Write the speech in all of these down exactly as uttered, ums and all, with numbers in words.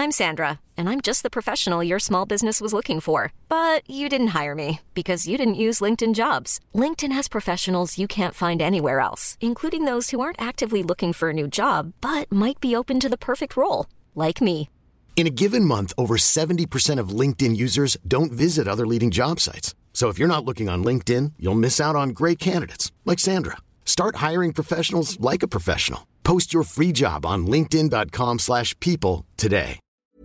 I'm Sandra, and I'm just the professional your small business was looking for. But you didn't hire me because you didn't use LinkedIn Jobs. LinkedIn has professionals you can't find anywhere else, including those who aren't actively looking for a new job, but might be open to the perfect role, like me. In a given month, over seventy percent of LinkedIn users don't visit other leading job sites. So if you're not looking on LinkedIn, you'll miss out on great candidates like Sandra. Start hiring professionals like a professional. Post your free job on linkedin.com slash people today.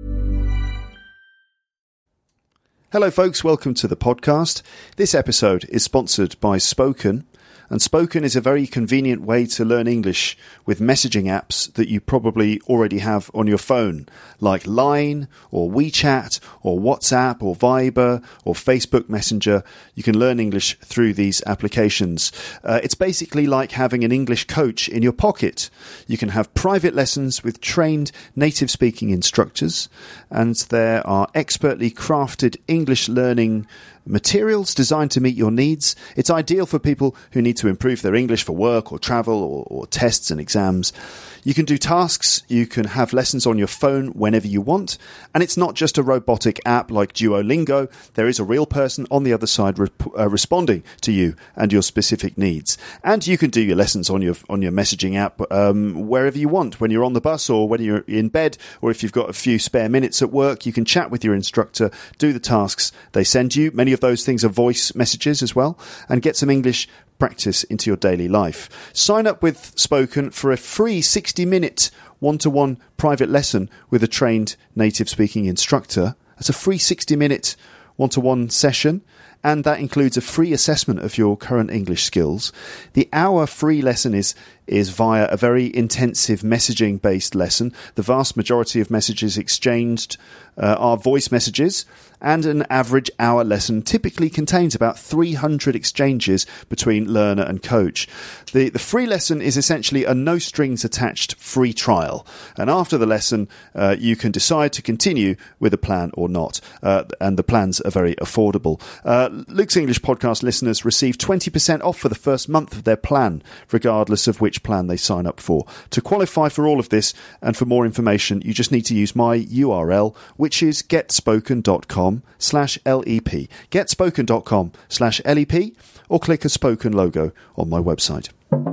Hello folks, welcome to the podcast. This episode is sponsored by Spoken. And Spoken is a very convenient way to learn English with messaging apps that you probably already have on your phone, like Line or WeChat or WhatsApp or Viber or Facebook Messenger. You can learn English through these applications. Uh, it's basically like having an English coach in your pocket. You can have private lessons with trained native speaking instructors, and there are expertly crafted English learning materials designed to meet your needs. It's ideal for people who need to improve their English for work or travel or, or tests and exams. You can do tasks, you can have lessons on your phone whenever you want, and it's not just a robotic app like Duolingo. There is a real person on the other side re- uh, responding to you and your specific needs. And you can do your lessons on your on your messaging app um, wherever you want, when you're on the bus or when you're in bed, or if you've got a few spare minutes at work, you can chat with your instructor, do the tasks they send you. Many of those things are voice messages as well, and get some English practice into your daily life. Sign up with Spoken for a free sixty minute one-to-one private lesson with a trained native speaking instructor. That's a free sixty minute one-to-one session, and that includes a free assessment of your current English skills. The hour free lesson is is via a very intensive messaging-based lesson. The vast majority of messages exchanged uh, are voice messages, and an average hour lesson typically contains about three hundred exchanges between learner and coach. The, the free lesson is essentially a no-strings-attached free trial, and after the lesson, uh, you can decide to continue with a plan or not, uh, and the plans are very affordable. Uh, Luke's English Podcast listeners receive twenty percent off for the first month of their plan, regardless of which plan they sign up for. To qualify for all of this and for more information, you just need to use my U R L, which is getspoken.com slash LEP. Getspoken.com slash LEP, or click a Spoken logo on my website.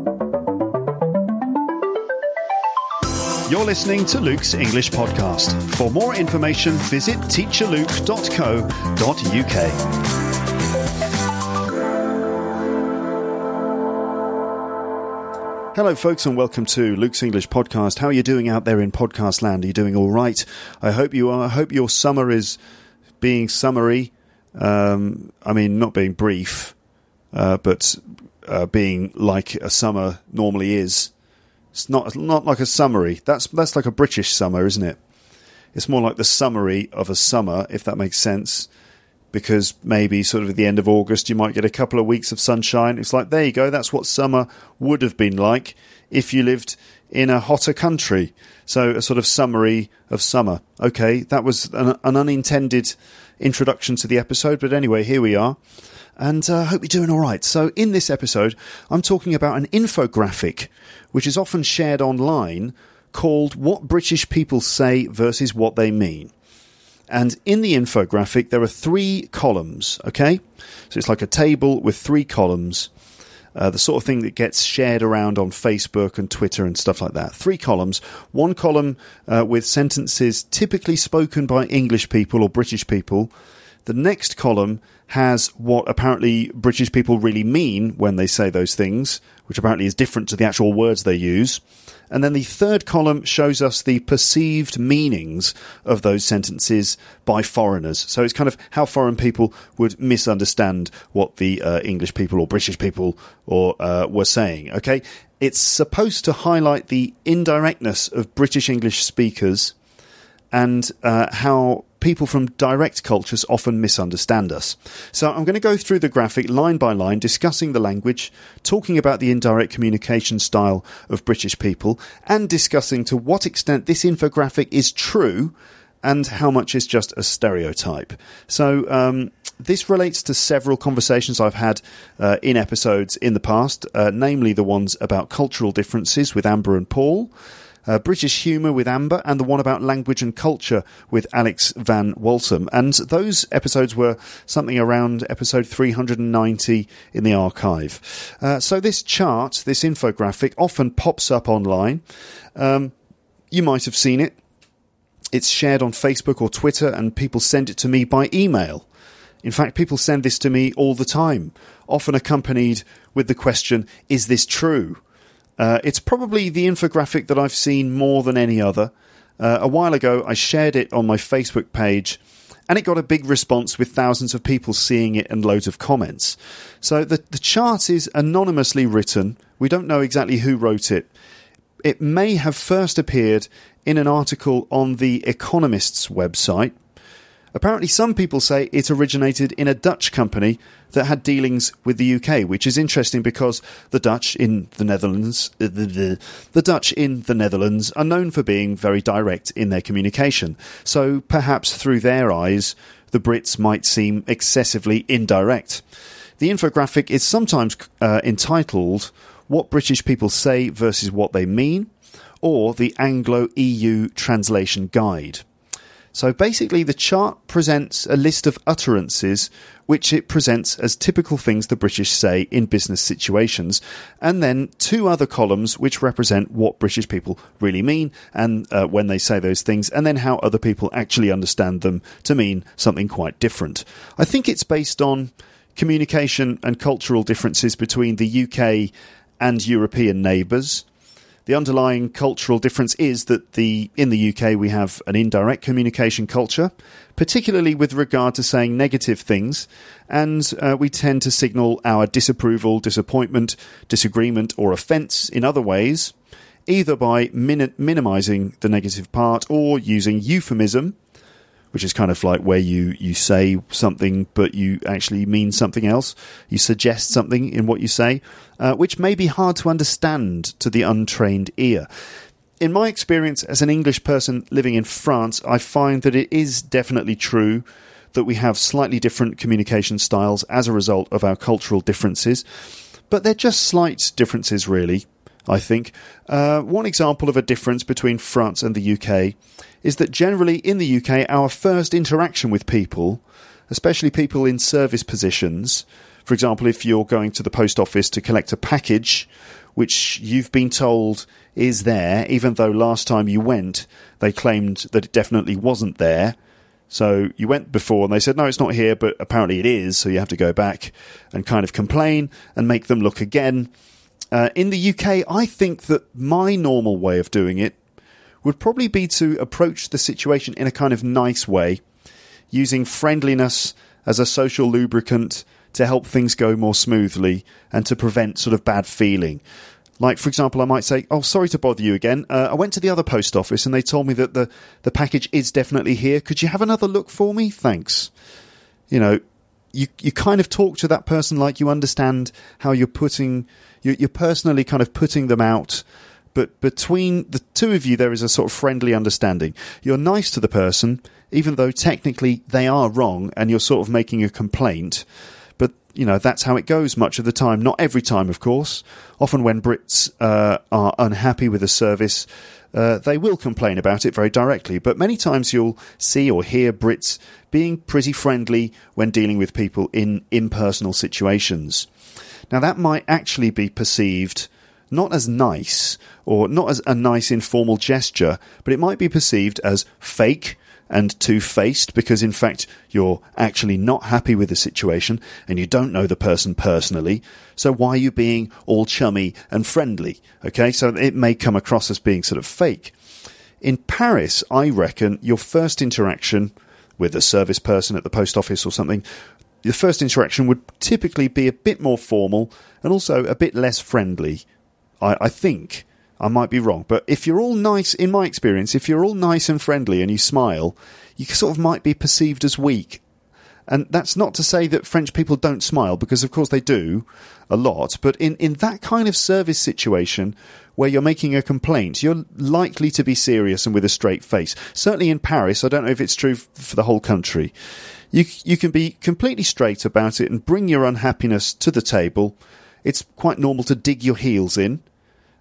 You're listening to Luke's English Podcast. For more information, visit teacher luke dot co dot uk. Hello folks, and welcome to Luke's English Podcast. How are you doing out there in podcast land? Are you doing all right? I hope you are. I hope your summer is being summery. Um, I mean, not being brief, uh, but uh, being like a summer normally is. It's not not like a summary. That's that's like a British summer, isn't it? It's more like the summary of a summer, if that makes sense. Because maybe sort of at the end of August you might get a couple of weeks of sunshine. It's like, there you go, that's what summer would have been like if you lived in a hotter country. So a sort of summary of summer. Okay, that was an, an unintended introduction to the episode, but anyway, here we are. And I uh, hope you're doing all right. So in this episode, I'm talking about an infographic, which is often shared online, called What British People Say versus What They Mean. And in the infographic, there are three columns, okay? So it's like a table with three columns, uh, the sort of thing that gets shared around on Facebook and Twitter and stuff like that. Three columns. One column uh, with sentences typically spoken by English people or British people. The next column has what apparently British people really mean when they say those things, which apparently is different to the actual words they use. And then the third column shows us the perceived meanings of those sentences by foreigners. So it's kind of how foreign people would misunderstand what the uh, English people or British people or uh, were saying. Okay, it's supposed to highlight the indirectness of British English speakers and uh, how people from direct cultures often misunderstand us. So I'm going to go through the graphic line by line, discussing the language, talking about the indirect communication style of British people, and discussing to what extent this infographic is true and how much is just a stereotype. So um, this relates to several conversations I've had uh, in episodes in the past, uh, namely the ones about cultural differences with Amber and Paul. uh, British Humour with Amber, and the one about language and culture with Alex Van Walsum. And those episodes were something around episode three hundred ninety in the archive. Uh, so this chart, this infographic, often pops up online. Um, you might have seen it. It's shared on Facebook or Twitter, and people send it to me by email. In fact, people send this to me all the time, often accompanied with the question, is this true? Uh, it's probably the infographic that I've seen more than any other. Uh, a while ago, I shared it on my Facebook page, and it got a big response with thousands of people seeing it and loads of comments. So the, the chart is anonymously written. We don't know exactly who wrote it. It may have first appeared in an article on The Economist's website. Apparently some people say it originated in a Dutch company that had dealings with the U K, which is interesting because the Dutch in the Netherlands, the, the, the Dutch in the Netherlands are known for being very direct in their communication. So perhaps through their eyes, the Brits might seem excessively indirect. The infographic is sometimes uh, entitled What British People Say versus What They Mean, or the Anglo-E U Translation Guide. So basically the chart presents a list of utterances which it presents as typical things the British say in business situations, and then two other columns which represent what British people really mean and uh, when they say those things, and then how other people actually understand them to mean something quite different. I think it's based on communication and cultural differences between the U K and European neighbours. The underlying cultural difference is that the in the U K we have an indirect communication culture, particularly with regard to saying negative things, and uh, we tend to signal our disapproval, disappointment, disagreement or offence in other ways, either by min- minimising the negative part or using euphemism, which is kind of like where you, you say something but you actually mean something else. You suggest something in what you say, uh, which may be hard to understand to the untrained ear. In my experience as an English person living in France, I find that it is definitely true that we have slightly different communication styles as a result of our cultural differences, but they're just slight differences really, I think. Uh, one example of a difference between France and the U K is that generally in the U K, our first interaction with people, especially people in service positions, for example, if you're going to the post office to collect a package, which you've been told is there, even though last time you went, they claimed that it definitely wasn't there. So you went before and they said, no, it's not here, but apparently it is. So you have to go back and kind of complain and make them look again. Uh, in the U K, I think that my normal way of doing it would probably be to approach the situation in a kind of nice way, using friendliness as a social lubricant to help things go more smoothly and to prevent sort of bad feeling. Like, for example, I might say, oh, sorry to bother you again. Uh, I went to the other post office and they told me that the, the package is definitely here. Could you have another look for me? Thanks. You know, you you kind of talk to that person like you understand how you're putting, you're, you're personally kind of putting them out. But between the two of you, there is a sort of friendly understanding. You're nice to the person, even though technically they are wrong and you're sort of making a complaint. But, you know, that's how it goes much of the time. Not every time, of course. Often when Brits uh, are unhappy with a service, uh, they will complain about it very directly. But many times you'll see or hear Brits being pretty friendly when dealing with people in impersonal situations. Now, that might actually be perceived not as nice or not as a nice informal gesture, but it might be perceived as fake and two-faced because, in fact, you're actually not happy with the situation and you don't know the person personally. So why are you being all chummy and friendly? Okay, so it may come across as being sort of fake. In Paris, I reckon your first interaction with a service person at the post office or something, the first interaction would typically be a bit more formal and also a bit less friendly. I, I think, I might be wrong, but if you're all nice, in my experience, if you're all nice and friendly and you smile, you sort of might be perceived as weak. And that's not to say that French people don't smile, because of course they do a lot, but in, in that kind of service situation where you're making a complaint, you're likely to be serious and with a straight face. Certainly in Paris, I don't know if it's true for the whole country. You, you can be completely straight about it and bring your unhappiness to the table. It's quite normal to dig your heels in.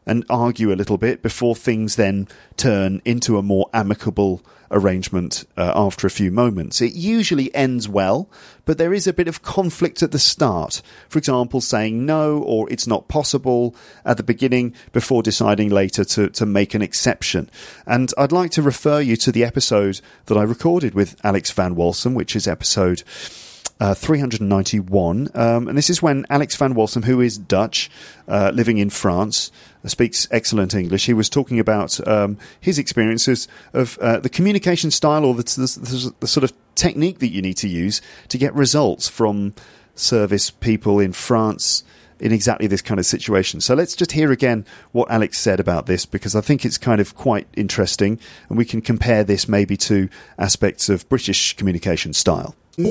and argue a little bit before things then turn into a more amicable arrangement uh, after a few moments. It usually ends well, but there is a bit of conflict at the start. For example, saying no or it's not possible at the beginning before deciding later to, to make an exception. And I'd like to refer you to the episode that I recorded with Alex Van Walsum, which is episode Uh, three hundred ninety-one, um, and this is when Alex Van Walsum, who is Dutch, uh, living in France, uh, speaks excellent English. He was talking about um, his experiences of uh, the communication style or the, the, the sort of technique that you need to use to get results from service people in France in exactly this kind of situation. So let's just hear again what Alex said about this, because I think it's kind of quite interesting, and we can compare this maybe to aspects of British communication style.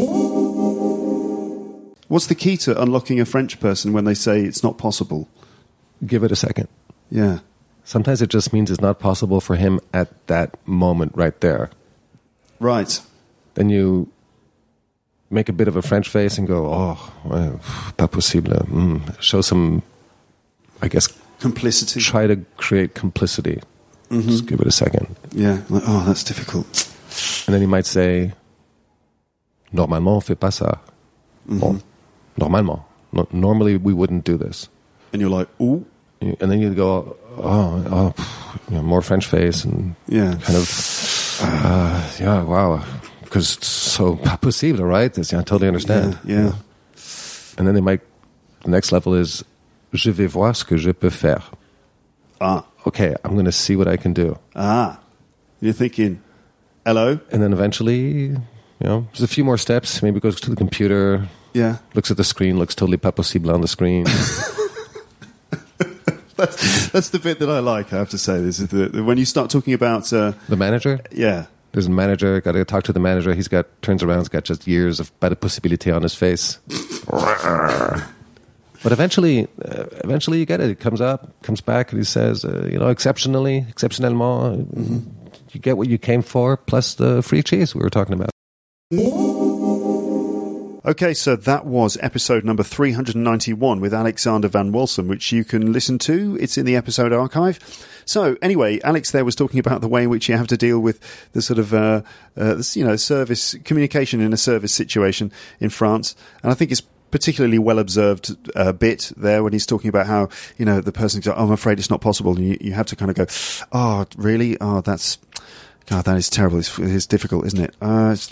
What's the key to unlocking a French person when they say it's not possible? Give it a second. Yeah. Sometimes it just means it's not possible for him at that moment right there. Right. Then you make a bit of a French face and go, oh, well, pas possible. Mm. Show some, I guess... complicity. Try to create complicity. Mm-hmm. Just give it a second. Yeah. Like, oh, that's difficult. And then he might say, normalement, on fait pas ça. Mm-hmm. Bon. Normalement. No, normally, we wouldn't do this. And you're like, ooh. And then you go, oh, oh you know, more French face and yeah. kind of, uh, yeah, wow. Because it's so pas possible, right? It's, yeah, I totally understand. Yeah, yeah. And then they might, the next level is, je vais voir ce que je peux faire. Ah. Okay, I'm going to see what I can do. Ah. You're thinking, hello? And then eventually, you know, there's a few more steps. Maybe goes to the computer. Yeah. Looks at the screen, looks totally pas possible on the screen. that's, that's the bit that I like, I have to say. This is the, the when you start talking about... Uh, the manager? Yeah. There's a manager, got to talk to the manager. He's got, turns around, he's got just years of pas de possibilité on his face. But eventually, uh, eventually you get it. It comes up, comes back, and he says, uh, you know, exceptionally, exceptionnellement, mm-hmm. you get what you came for, plus the free cheese we were talking about. Okay, so that was episode number three hundred ninety-one with Alexander Van Walsum, which you can listen to. It's in the episode archive. So, anyway, Alex there was talking about the way in which you have to deal with the sort of, uh, uh, this, you know, service, communication in a service situation in France. And I think it's particularly well observed uh, bit there when he's talking about how, you know, the person goes, oh, I'm afraid it's not possible. And you, you have to kind of go, oh, really? Oh, that's, God, that is terrible. It's, it's difficult, isn't it? Uh, it's,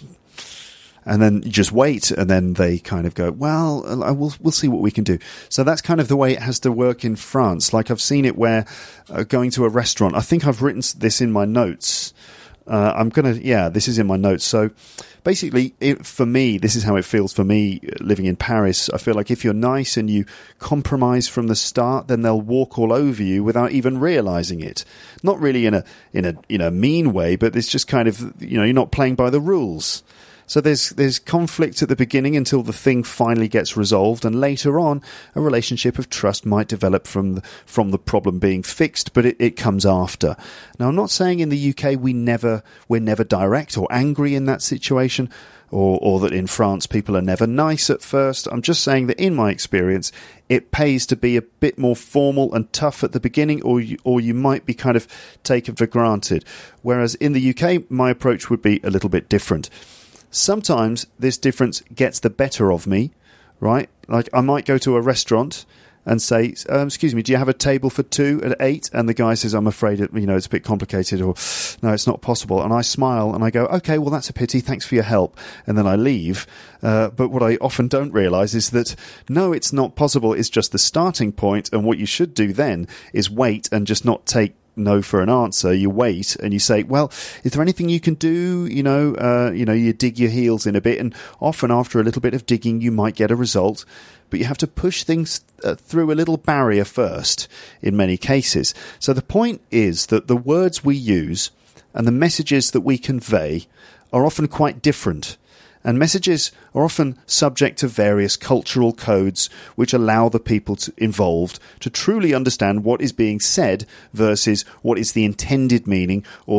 and then you just wait, and then they kind of go, well, we'll, we'll see what we can do. So that's kind of the way it has to work in France. Like I've seen it where uh, going to a restaurant, I think I've written this in my notes. Uh, I'm going to, yeah, this is in my notes. So basically, it, for me, this is how it feels for me living in Paris. I feel like if you're nice and you compromise from the start, then they'll walk all over you without even realizing it. Not really in a, in a, in a mean way, but it's just kind of, you know, you're not playing by the rules. So there's there's conflict at the beginning until the thing finally gets resolved, and later on, a relationship of trust might develop from the, from the problem being fixed, but it, it comes after. Now, I'm not saying in the U K we never we're never direct or angry in that situation, or or that in France people are never nice at first. I'm just saying that in my experience, it pays to be a bit more formal and tough at the beginning, or you, or you might be kind of taken for granted. Whereas in the U K, my approach would be a little bit different. Sometimes this difference gets the better of me, right? Like I might go to a restaurant and say, um, excuse me, do you have a table for two at eight? And the guy says, I'm afraid it, you know, it's a bit complicated, or no, it's not possible. And I smile and I go, okay, well, that's a pity. Thanks for your help. And then I leave. Uh, but what I often don't realize is that, no, it's not possible. It's just the starting point. And what you should do then is wait and just not take no for an answer. You wait and you say, well, is there anything you can do? You know, uh, you know, you dig your heels in a bit, and often after a little bit of digging, you might get a result, but you have to push things uh, through a little barrier first in many cases. So the point is that the words we use and the messages that we convey are often quite different. And messages are often subject to various cultural codes which allow the people to, involved to truly understand what is being said versus what is the intended meaning or the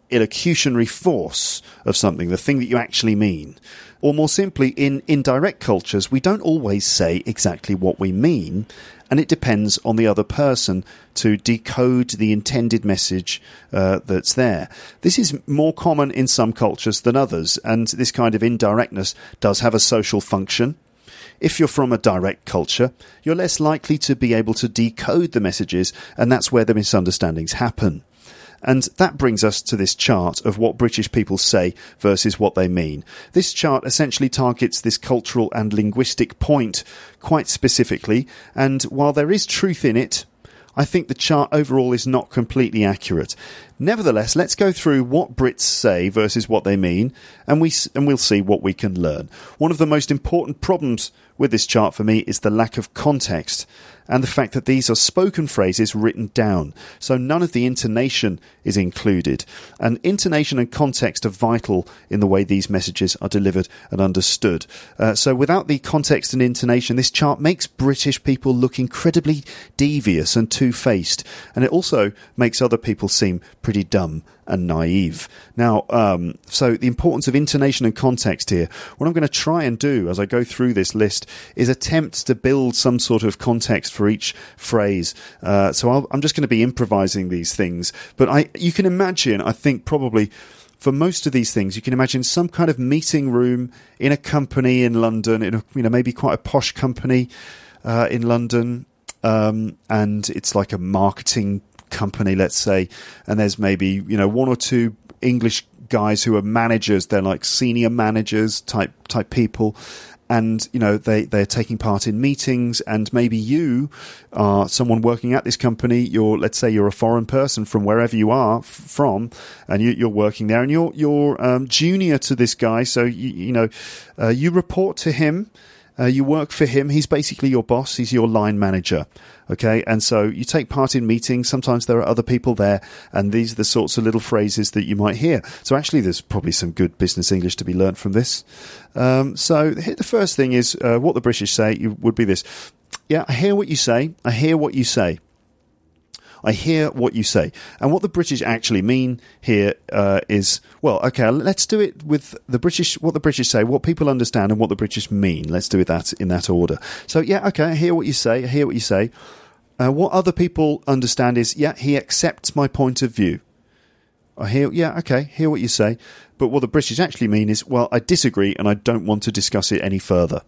illocutionary force of something, the thing that you actually mean. Or more simply, in indirect cultures, we don't always say exactly what we mean, and it depends on the other person to decode the intended message uh, that's there. This is more common in some cultures than others, and this kind of indirectness does have a social function. If you're from a direct culture, you're less likely to be able to decode the messages, and that's where the misunderstandings happen. And that brings us to this chart of what British people say versus what they mean. This chart essentially targets this cultural and linguistic point quite specifically, and while there is truth in it, I think the chart overall is not completely accurate. Nevertheless, let's go through what Brits say versus what they mean, and we and we'll see what we can learn. One of the most important problems with this chart for me is the lack of context, and the fact that these are spoken phrases written down, so none of the intonation is included. And intonation and context are vital in the way these messages are delivered and understood. Uh, so without the context and intonation, this chart makes British people look incredibly devious and two-faced, and it also makes other people seem pretty dumb and naive. Now, um, so the importance of intonation and context here. What I'm going to try and do as I go through this list is attempt to build some sort of context for each phrase. Uh, so I'll, I'm just going to be improvising these things. But I, you can imagine, I think probably for most of these things, you can imagine some kind of meeting room in a company in London, in a, you know, maybe quite a posh company uh, in London, um, and it's like a marketing company, let's say, and there's maybe, you know, one or two English guys who are managers. They're like senior managers type type people, and you know they they're taking part in meetings, and maybe you are someone working at this company. You're, let's say you're a foreign person from wherever you are f- from, and you, you're working there, and you're you're um, junior to this guy, so you, you know uh, you report to him. Uh, you work for him. He's basically your boss. He's your line manager. Okay. And so you take part in meetings. Sometimes there are other people there, and these are the sorts of little phrases that you might hear. So actually there's probably some good business English to be learnt from this. Um, so the first thing is uh, what the British say would be this. Yeah, I hear what you say. I hear what you say. I hear what you say. And what the British actually mean here uh, is, well, okay, let's do it with the British, what the British say, what people understand and what the British mean. Let's do it that in that order. So, yeah, okay, I hear what you say. I hear what you say. Uh, what other people understand is, yeah, he accepts my point of view. I hear, yeah, okay, hear what you say. But what the British actually mean is, well, I disagree and I don't want to discuss it any further.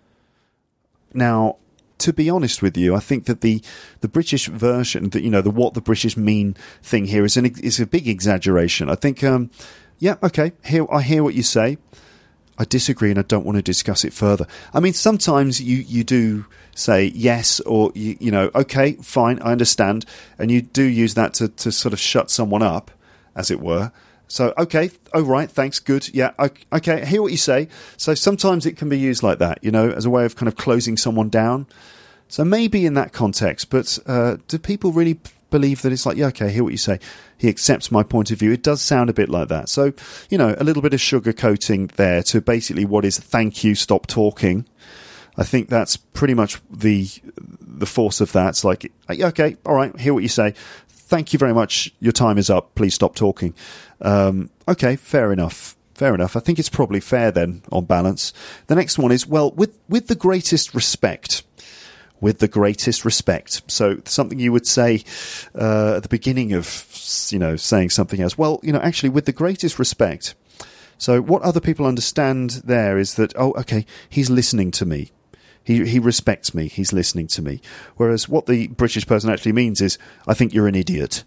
Now, to be honest with you, I think that the, the British version, that you know, the what the British mean thing here is an is a big exaggeration. I think, um, yeah, okay, hear, I hear what you say. I disagree and I don't want to discuss it further. I mean, sometimes you, you do say yes or, you, you know, okay, fine, I understand. And you do use that to, to sort of shut someone up, as it were. So, okay, oh, right, thanks, good, yeah, okay, I hear what you say. So sometimes it can be used like that, you know, as a way of kind of closing someone down. So maybe in that context, but uh, do people really believe that it's like, yeah, okay, I hear what you say. He accepts my point of view. It does sound a bit like that. So, you know, a little bit of sugarcoating there to basically what is thank you, stop talking. I think that's pretty much the the force of that. It's like, okay, all right, hear what you say. Thank you very much. Your time is up. Please stop talking. Um, okay, fair enough. Fair enough. I think it's probably fair then, on balance. The next one is, well, with, with the greatest respect. With the greatest respect. So something you would say uh, at the beginning of, you know, saying something else. Well, you know, actually, with the greatest respect. So what other people understand there is that, oh, okay, he's listening to me. He he respects me. He's listening to me. Whereas what the British person actually means is, I think you're an idiot.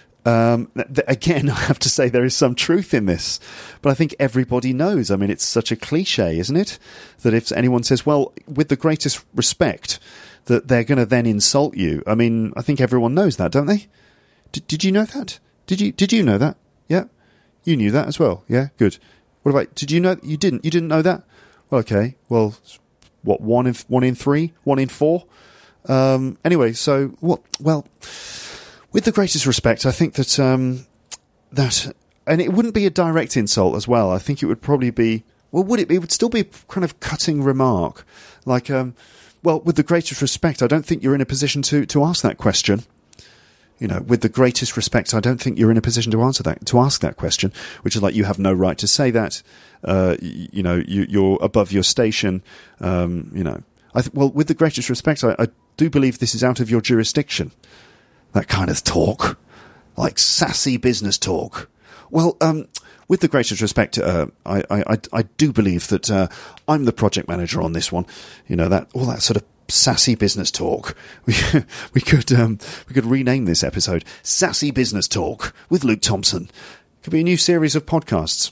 Um, th- again, I have to say there is some truth in this, but I think everybody knows. I mean, it's such a cliche, isn't it? That if anyone says, well, with the greatest respect, that they're going to then insult you. I mean, I think everyone knows that, don't they? D- did you know that? Did you Did you know that? Yeah, you knew that as well. Yeah, good. What about? Did you know? You didn't. You didn't know that? Well, okay. Well, what? One in one in three? One in four? Um, anyway, so what? Well, with the greatest respect, I think that um, that, and it wouldn't be a direct insult as well. I think it would probably be. Well, would it? It would still be a kind of cutting remark, like. Um, Well, with the greatest respect, I don't think you're in a position to, to ask that question. you know, with the greatest respect, I don't think you're in a position to answer that, to ask that question, which is like, you have no right to say that. Uh, you, you know, you, you're above your station. Um, you know, I th- well, with the greatest respect, I, I do believe this is out of your jurisdiction. That kind of talk, like sassy business talk. Well, um, with the greatest respect, uh, I, I, I do believe that uh, I'm the project manager on this one. You know, that all that sort of sassy business talk. We we could um, we could rename this episode "Sassy Business Talk" with Luke Thompson. Could be a new series of podcasts.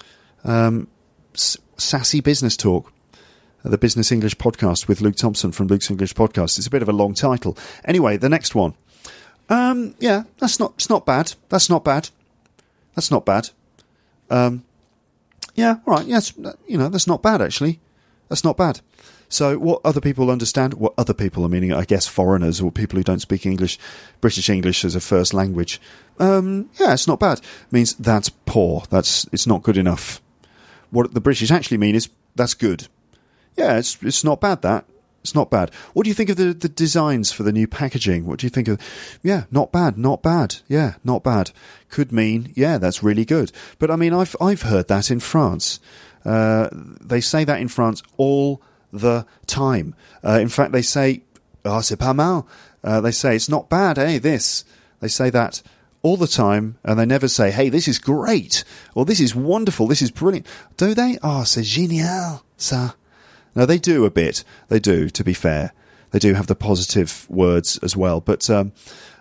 Um, S- Sassy Business Talk, uh, the Business English podcast with Luke Thompson from Luke's English Podcast. It's a bit of a long title. Anyway, the next one. Um, yeah, that's not. It's not bad. That's not bad. That's not bad. Um, yeah, all right. Yes, you know, that's not bad actually. That's not bad. So what other people understand, what other people are meaning, I guess foreigners or people who don't speak English, British English as a first language. Um, yeah, it's not bad. It means that's poor. That's, it's not good enough. What the British actually mean is that's good. Yeah, it's it's not bad, that. It's not bad. What do you think of the, the designs for the new packaging? What do you think of... Yeah, not bad, not bad. Yeah, not bad. Could mean, yeah, that's really good. But I mean, I've I've heard that in France. Uh, they say that in France all the time. Uh, in fact, they say, ah, oh, c'est pas mal. Uh, they say, it's not bad, eh, this. They say that all the time, and they never say, hey, this is great, or this is wonderful, this is brilliant. Do they? Ah, oh, c'est génial, ça. No, they do a bit. They do, to be fair. They do have the positive words as well. But um,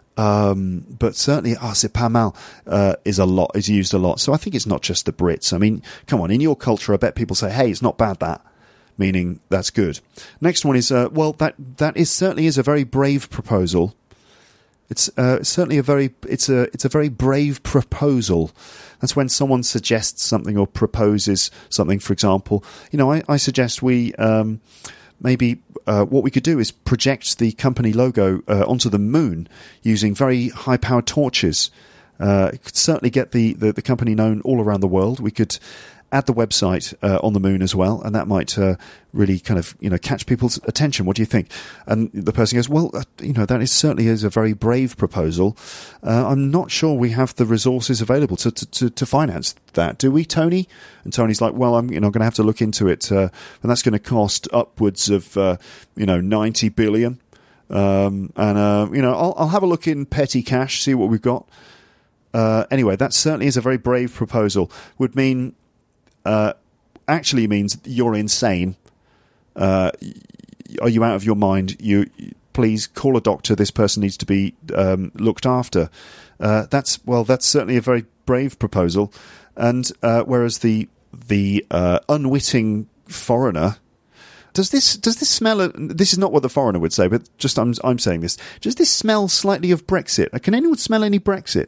um, but certainly, ah, c'est pas mal uh, is a lot, is used a lot. So I think it's not just the Brits. I mean, come on, in your culture, I bet people say, hey, it's not bad, that. Meaning that's good. Next one is, uh, well, that that is certainly is a very brave proposal. It's uh, certainly a very it's a it's a very brave proposal. That's when someone suggests something or proposes something. For example, you know, I, I suggest we um, maybe uh, what we could do is project the company logo uh, onto the moon using very high-powered torches. Uh, it could certainly get the, the, the company known all around the world. We could add the website uh, on the moon as well, and that might uh, really kind of, you know, catch people's attention. What do you think? And the person goes, well, uh, you know, that is certainly is a very brave proposal. Uh, I'm not sure we have the resources available to, to, to, to finance that. Do we, Tony? And Tony's like, well, I'm, you know, going to have to look into it, uh, and that's going to cost upwards of, uh, you know, ninety billion. Um, and, uh, you know, I'll, I'll have a look in petty cash, see what we've got. Uh, anyway, that certainly is a very brave proposal. Would mean... Uh, actually means you're insane. Uh, are you out of your mind? You please call a doctor. This person needs to be um, looked after. Uh, that's well, that's certainly a very brave proposal. And uh, whereas the the uh, unwitting foreigner, does this does this smell? This is not what the foreigner would say, but just I'm I'm saying this. Does this smell slightly of Brexit? Can anyone smell any Brexit?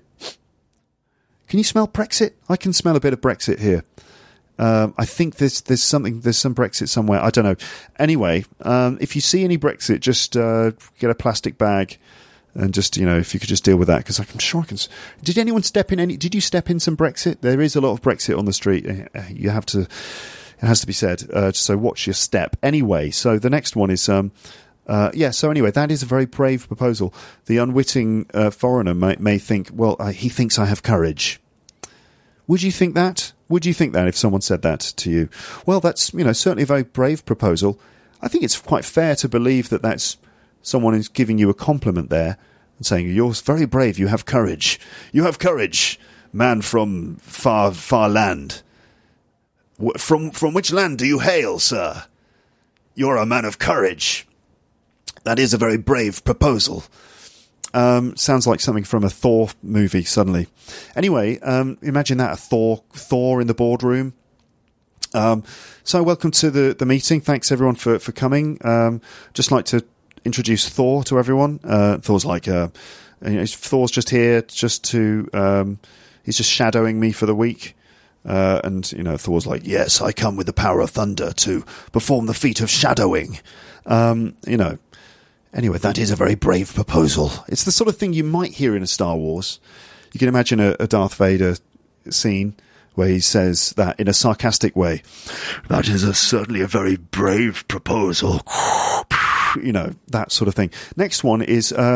Can you smell Brexit? I can smell a bit of Brexit here. Um, I think there's there's something there's some Brexit somewhere. I don't know. Anyway, um, if you see any Brexit, just uh, get a plastic bag and just, you know, if you could just deal with that, because I'm sure I can. Did anyone step in any? Did you step in some Brexit? There is a lot of Brexit on the street. You have to. It has to be said. Uh, so watch your step. Anyway, so the next one is. Um, uh, yeah. So anyway, that is a very brave proposal. The unwitting uh, foreigner may, may think, well, uh, he thinks I have courage. Would you think that? Would you think that if someone said that to you? Well, that's, you know, certainly a very brave proposal. I think it's quite fair to believe that that's someone who's giving you a compliment there and saying, you're very brave, you have courage. You have courage, man from far, far land. From, from which land do you hail, sir? You're a man of courage. That is a very brave proposal. Um, sounds like something from a Thor movie suddenly. Anyway, um, imagine that, a Thor, Thor in the boardroom. Um, so welcome to the, the meeting. Thanks everyone for, for coming. Um, just like to introduce Thor to everyone. Uh, Thor's like, uh, you know, Thor's just here just to, um, he's just shadowing me for the week. Uh, and, you know, Thor's like, yes, I come with the power of thunder to perform the feat of shadowing. Um, you know, Anyway, that is a very brave proposal. It's the sort of thing you might hear in a Star Wars. You can imagine a, a Darth Vader scene where he says that in a sarcastic way. That is a, certainly a very brave proposal. You know, that sort of thing. Next one is um,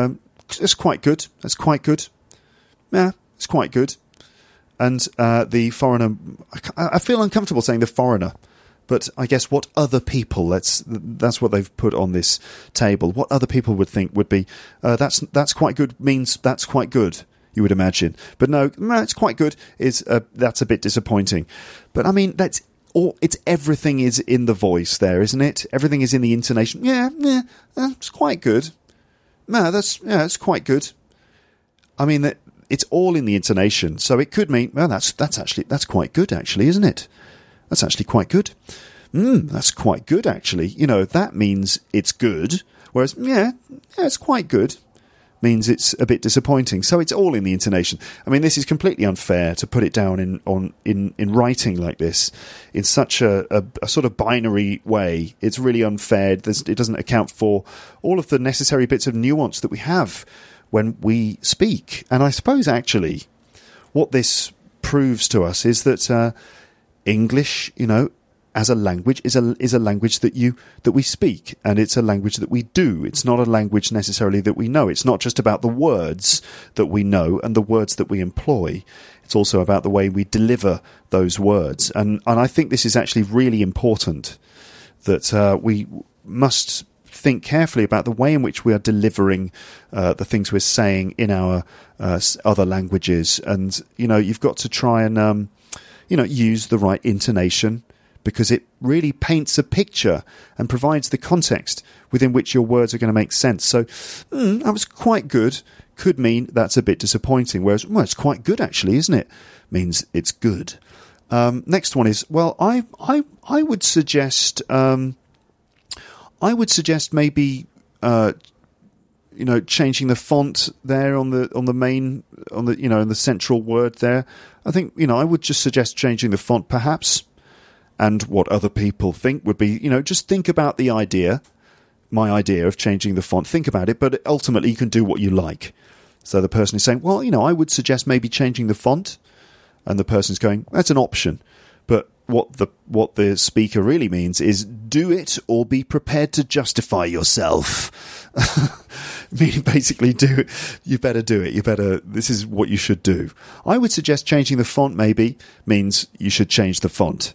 it's quite good. That's quite good. Yeah, it's quite good. And uh, the foreigner, I, I feel uncomfortable saying the foreigner, but I guess what other people, let's, that's what they've put on this table, what other people would think would be, uh, that's that's quite good means that's quite good, you would imagine. But no, it's quite good, is uh, that's a bit disappointing. But I mean, that's all, it's everything is in the voice there, isn't it? Everything is in the intonation. Yeah, yeah, it's quite good. No, that's, yeah, it's quite good. I mean, that it's all in the intonation, so it could mean, well, that's that's actually, that's quite good, actually, isn't it? That's actually quite good. Mm, that's quite good, actually. You know, that means it's good, whereas, yeah, yeah, it's quite good means it's a bit disappointing. So it's all in the intonation. I mean, this is completely unfair to put it down in on in, in writing like this, in such a, a, a sort of binary way. It's really unfair. There's, it doesn't account for all of the necessary bits of nuance that we have when we speak. And I suppose, actually, what this proves to us is that uh, English, you know, as a language is a is a language that you that we speak, and it's a language that we do. It's not a language necessarily that we know. It's not just about the words that we know and the words that we employ. It's also about the way we deliver those words. And and I think this is actually really important, that uh, we must think carefully about the way in which we are delivering uh, the things we're saying in our uh, other languages. And, you know, you've got to try and, um, you know, use the right intonation, because it really paints a picture and provides the context within which your words are going to make sense. So, mm, that was quite good could mean that's a bit disappointing, whereas, well, it's quite good, actually, isn't it? Means it's good. Um, next one is, well, I I I would suggest um, I would suggest maybe uh, you know, changing the font there on the on the main on the you know in the central word there. I think, you know, I would just suggest changing the font, perhaps. And what other people think would be, you know, just think about the idea, my idea of changing the font. Think about it, but ultimately you can do what you like. So the person is saying, well, you know, I would suggest maybe changing the font, and the person's going, that's an option. But what the what the speaker really means is, do it or be prepared to justify yourself. Meaning, basically, do you better do it. You better. This is what you should do. I would suggest changing the font. Maybe means you should change the font.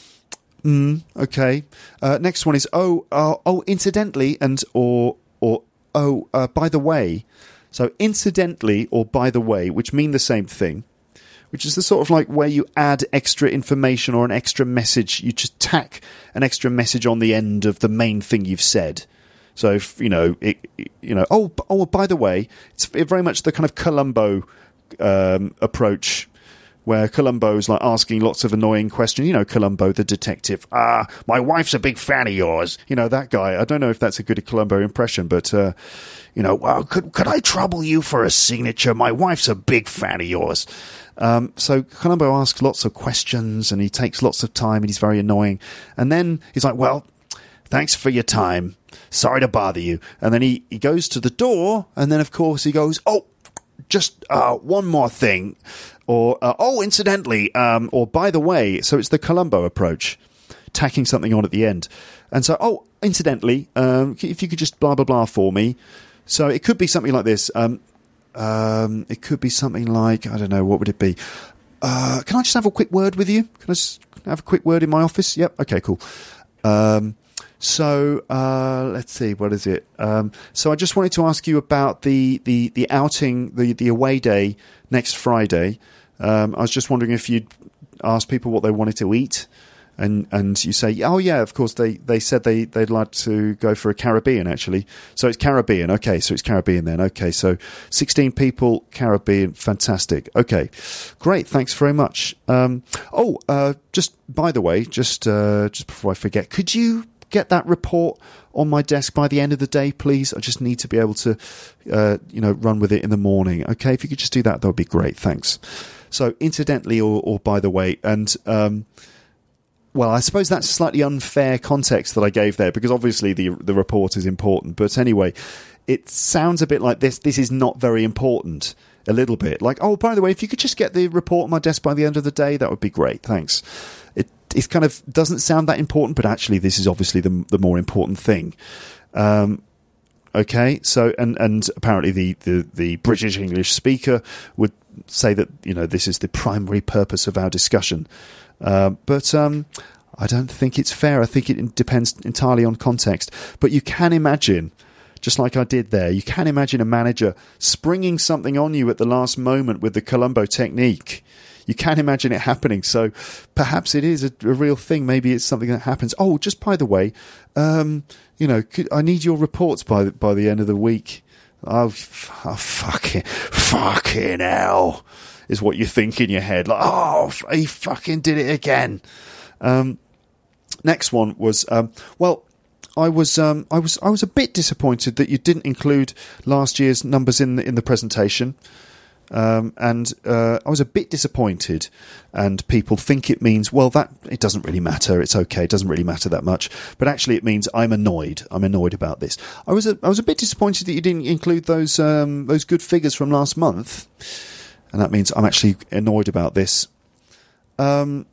Mm, okay. Uh, next one is oh uh, oh incidentally and or or oh uh, by the way. So incidentally or by the way, which mean the same thing, which is the sort of like where you add extra information or an extra message. You just tack an extra message on the end of the main thing you've said. So if, you know it, you know oh oh by the way, it's very much the kind of Columbo um, approach, where Columbo is like asking lots of annoying questions. You know, Columbo, the detective. Ah, my wife's a big fan of yours. You know, that guy. I don't know if that's a good Columbo impression, but, uh, you know, well, could could I trouble you for a signature? My wife's a big fan of yours. Um, so Columbo asks lots of questions, and he takes lots of time, and he's very annoying. And then he's like, well, thanks for your time. Sorry to bother you. And then he, he goes to the door, and then, of course, he goes, oh, just uh, one more thing. Or, uh, oh, incidentally, um, or by the way. So it's the Columbo approach, tacking something on at the end. And so, oh, incidentally, um, if you could just blah, blah, blah for me. So it could be something like this. Um, um, it could be something like, I don't know, what would it be? Uh, can I just have a quick word with you? Can I just have a quick word in my office? Yep. Okay, cool. Um, so uh, let's see, what is it? Um, so I just wanted to ask you about the, the, the outing, the, the away day next Friday. Um, I was just wondering if you'd ask people what they wanted to eat, and, and you say, oh yeah, of course, they, they said they, they'd like to go for a Caribbean, actually. So it's Caribbean. Okay, so it's Caribbean then. Okay, so sixteen people, Caribbean, fantastic. Okay, great, thanks very much. Um, oh, uh, just by the way, just uh, just before I forget, could you get that report on my desk by the end of the day, please? I just need to be able to, uh, you know, run with it in the morning. Okay, if you could just do that, that would be great. Thanks. So, incidentally, or, or by the way, and um, well, I suppose that's slightly unfair context that I gave there, because obviously the the report is important. But anyway, it sounds a bit like this. This is not very important. A little bit like, oh, by the way, if you could just get the report on my desk by the end of the day, that would be great. Thanks. It it kind of doesn't sound that important, but actually, this is obviously the the more important thing. Um, Okay, so and and apparently the, the, the British English speaker would say that, you know, this is the primary purpose of our discussion. Uh, but um, I don't think it's fair. I think it depends entirely on context. But you can imagine, just like I did there, you can imagine a manager springing something on you at the last moment with the Columbo technique. You can imagine it happening. So perhaps it is a, a real thing. Maybe it's something that happens. Oh, just by the way, um, you know, could, I need your reports by the, by the end of the week. Oh, f- oh, fucking, fucking hell, is what you think in your head. Like, oh, he fucking did it again. Um, next one was, um, well, I was, um, I was, I was a bit disappointed that you didn't include last year's numbers in the, in the presentation. Um, and uh, I was a bit disappointed, and people think it means, well, that it doesn't really matter. It's okay. It doesn't really matter that much. But actually, it means I'm annoyed. I'm annoyed about this. I was a, I was a bit disappointed that you didn't include those um, those good figures from last month, and that means I'm actually annoyed about this. Um,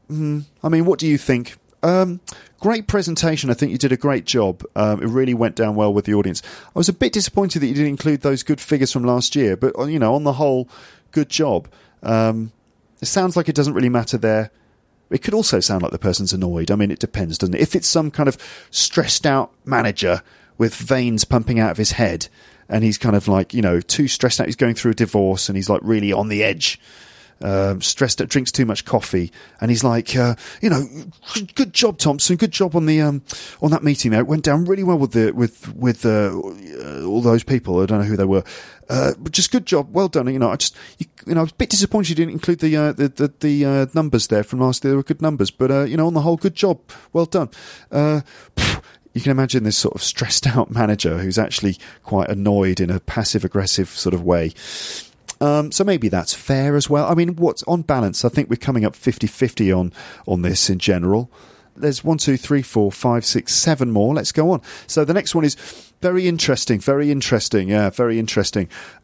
I mean, what do you think? Um, great presentation. I think you did a great job. Um, it really went down well with the audience. I was a bit disappointed that you didn't include those good figures from last year, but, you know, on the whole, good job. Um, it sounds like it doesn't really matter there. It could also sound like the person's annoyed. I mean, it depends, doesn't it? If it's some kind of stressed out manager with veins pumping out of his head, and he's kind of like, you know, too stressed out, he's going through a divorce, and he's like really on the edge, Um, stressed out, drinks too much coffee, and he's like, uh, you know, good job, Thompson. Good job on the um, on that meeting there. It went down really well with the with with uh, all those people. I don't know who they were, uh, but just good job, well done. You know, I just you, you know, I was a bit disappointed you didn't include the uh, the the, the uh, numbers there from last year. They were good numbers, but uh, you know, on the whole, good job, well done. Uh, You can imagine this sort of stressed out manager who's actually quite annoyed in a passive aggressive sort of way. Um, so maybe that's fair as well. I mean, what's on balance? I think we're coming up fifty-fifty on, on this in general. There's one, two, three, four, five, six, seven more. Let's go on. So the next one is very interesting, very interesting. Yeah, very interesting.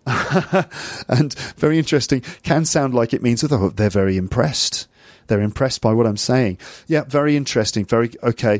And very interesting can sound like it means, oh, they're very impressed. They're impressed by what I'm saying. Yeah, very interesting. Very, okay.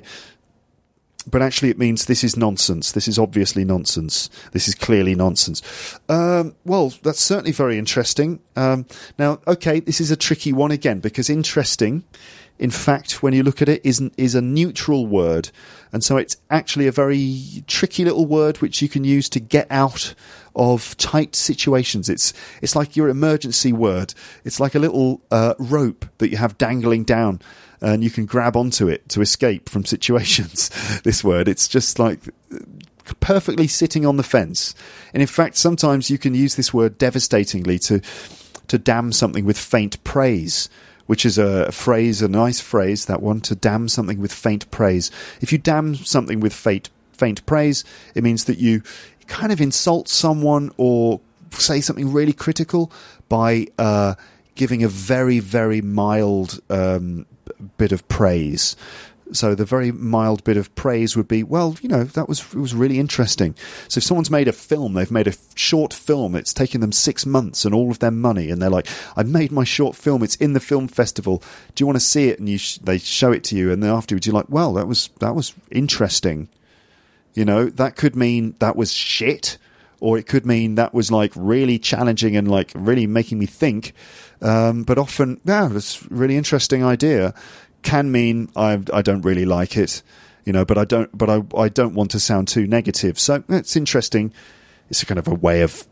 But actually it means this is nonsense. This is obviously nonsense. This is clearly nonsense. Um, well, that's certainly very interesting. Um, now, okay, this is a tricky one again, because interesting, in fact, when you look at it, is, is a neutral word. And so it's actually a very tricky little word which you can use to get out of tight situations. It's it's like your emergency word. It's like a little uh, rope that you have dangling down, and you can grab onto it to escape from situations. This word, it's just like perfectly sitting on the fence. And in fact, sometimes you can use this word devastatingly to to damn something with faint praise, which is a phrase, a nice phrase, that one, to damn something with faint praise. If you damn something with faint faint praise, it means that you kind of insult someone or say something really critical by uh, giving a very, very mild um, bit of praise. So the very mild bit of praise would be, well, you know, that was it was really interesting. So if someone's made a film, they've made a short film, it's taken them six months and all of their money, and they're like, I made my short film, it's in the film festival. Do you want to see it? And you sh- they show it to you, and then afterwards you're like, well, that was that was interesting. You know, that could mean that was shit, or it could mean that was like really challenging and like really making me think. Um, but often, yeah, it's a really interesting idea. Can mean I I don't really like it, you know, but I don't but I I don't want to sound too negative. So it's interesting. It's a kind of a way of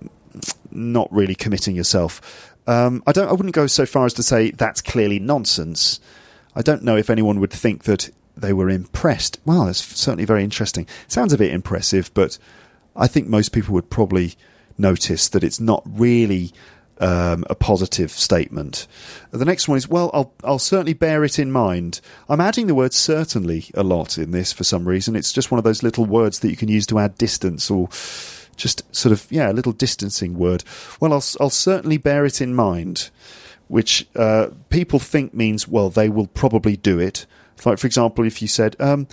not really committing yourself. Um, I don't I wouldn't go so far as to say that's clearly nonsense. I don't know if anyone would think that they were impressed. Well, it's certainly very interesting. Sounds a bit impressive, but I think most people would probably notice that it's not really um, a positive statement. The next one is, well, I'll I'll certainly bear it in mind. I'm adding the word certainly a lot in this for some reason. It's just one of those little words that you can use to add distance, or just sort of, yeah, a little distancing word. Well, I'll I'll certainly bear it in mind, which uh, people think means, well, they will probably do it. Like, for example, if you said, um,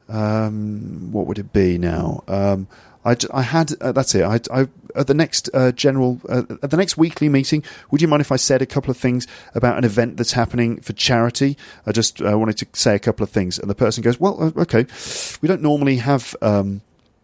um, what would it be now? Um, I, I had, uh, that's it. I, I, at the next uh, general, uh, at the next weekly meeting, would you mind if I said a couple of things about an event that's happening for charity? I just uh, wanted to say a couple of things. And the person goes, well, okay, we don't normally have, um,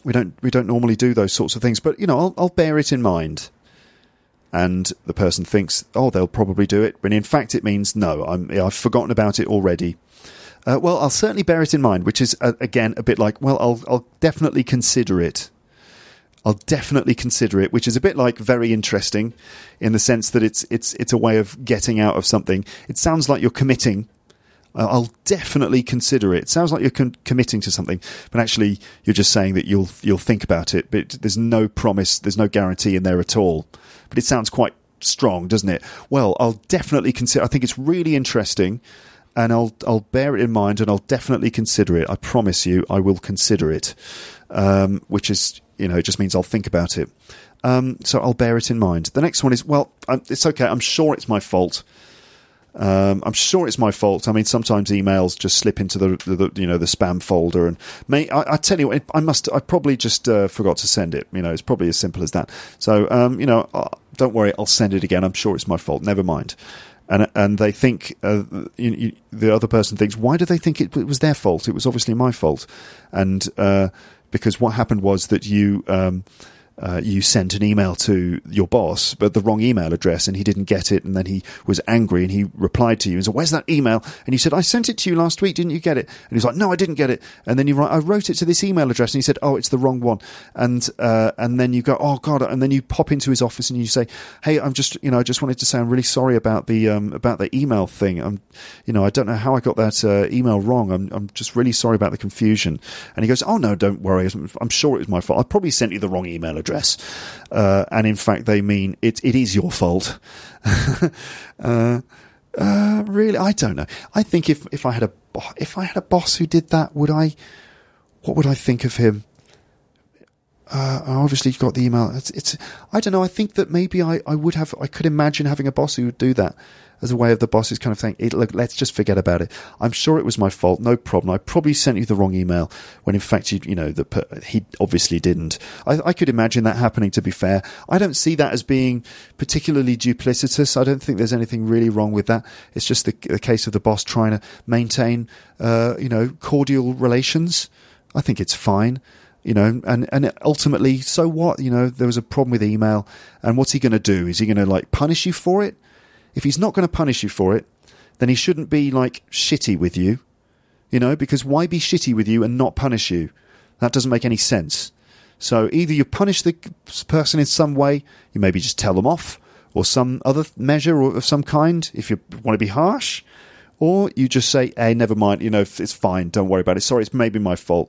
we don't we don't normally do those sorts of things. But you know, I'll, I'll bear it in mind. And the person thinks, oh, they'll probably do it, when in fact it means no, I'm, I've forgotten about it already. Uh, well, I'll certainly bear it in mind, which is uh, again a bit like, well, I'll I'll definitely consider it. I'll definitely consider it, which is a bit like very interesting, in the sense that it's it's it's a way of getting out of something. It sounds like you're committing. Uh, I'll definitely consider it. It sounds like you're con- committing to something, but actually you're just saying that you'll you'll think about it. But there's no promise, there's no guarantee in there at all. But it sounds quite strong, doesn't it? Well, I'll definitely consider. I think it's really interesting, and I'll I'll bear it in mind, and I'll definitely consider it. I promise you, I will consider it. Um, which is, you know, it just means I'll think about it. Um, so I'll bear it in mind. The next one is, well, I'm, it's okay. I'm sure it's my fault. Um, I'm sure it's my fault. I mean, sometimes emails just slip into the, the, the you know, the spam folder, and may, I, I tell you what, I must, I probably just uh, forgot to send it. You know, it's probably as simple as that. So, um, you know, uh, don't worry, I'll send it again. I'm sure it's my fault. Never mind. And and they think, uh, you, you, the other person thinks, why do they think it, it was their fault? It was obviously my fault, and uh, because what happened was that you. Um, Uh, you sent an email to your boss, but the wrong email address, and he didn't get it, and then he was angry, and he replied to you and said, where's that email? And you said, I sent it to you last week, didn't you get it? And he's like, no, I didn't get it. And then you write, I wrote it to this email address, and he said, oh, it's the wrong one. And uh, and then you go, oh God, and then you pop into his office and you say, hey, I'm just, you know, I just wanted to say I'm really sorry about the um, about the email thing. I'm, you know, I don't know how I got that uh, email wrong. I'm I'm just really sorry about the confusion. And he goes, oh no, don't worry, I'm sure it was my fault. I probably sent you the wrong email address. Uh, and in fact, they mean it. It is your fault. uh, uh, really, I don't know. I think if, if I had a if I had a boss who did that, would I? What would I think of him? Uh, I obviously got the email. It's, it's. I don't know. I think that maybe I, I would have. I could imagine having a boss who would do that, as a way of the boss's kind of saying, look, let's just forget about it. I'm sure it was my fault. No problem. I probably sent you the wrong email, when in fact, you, you know, the, he obviously didn't. I, I could imagine that happening, to be fair. I don't see that as being particularly duplicitous. I don't think there's anything really wrong with that. It's just the, the case of the boss trying to maintain, uh, you know, cordial relations. I think it's fine. You know, and, and ultimately, so what? You know, there was a problem with email, and what's he going to do? Is he going to, like, punish you for it? If he's not going to punish you for it, then he shouldn't be, like, shitty with you, you know, because why be shitty with you and not punish you? That doesn't make any sense. So either you punish the person in some way, you maybe just tell them off, or some other measure of some kind, if you want to be harsh, or you just say, hey, never mind, you know, it's fine, don't worry about it. Sorry, it's maybe my fault.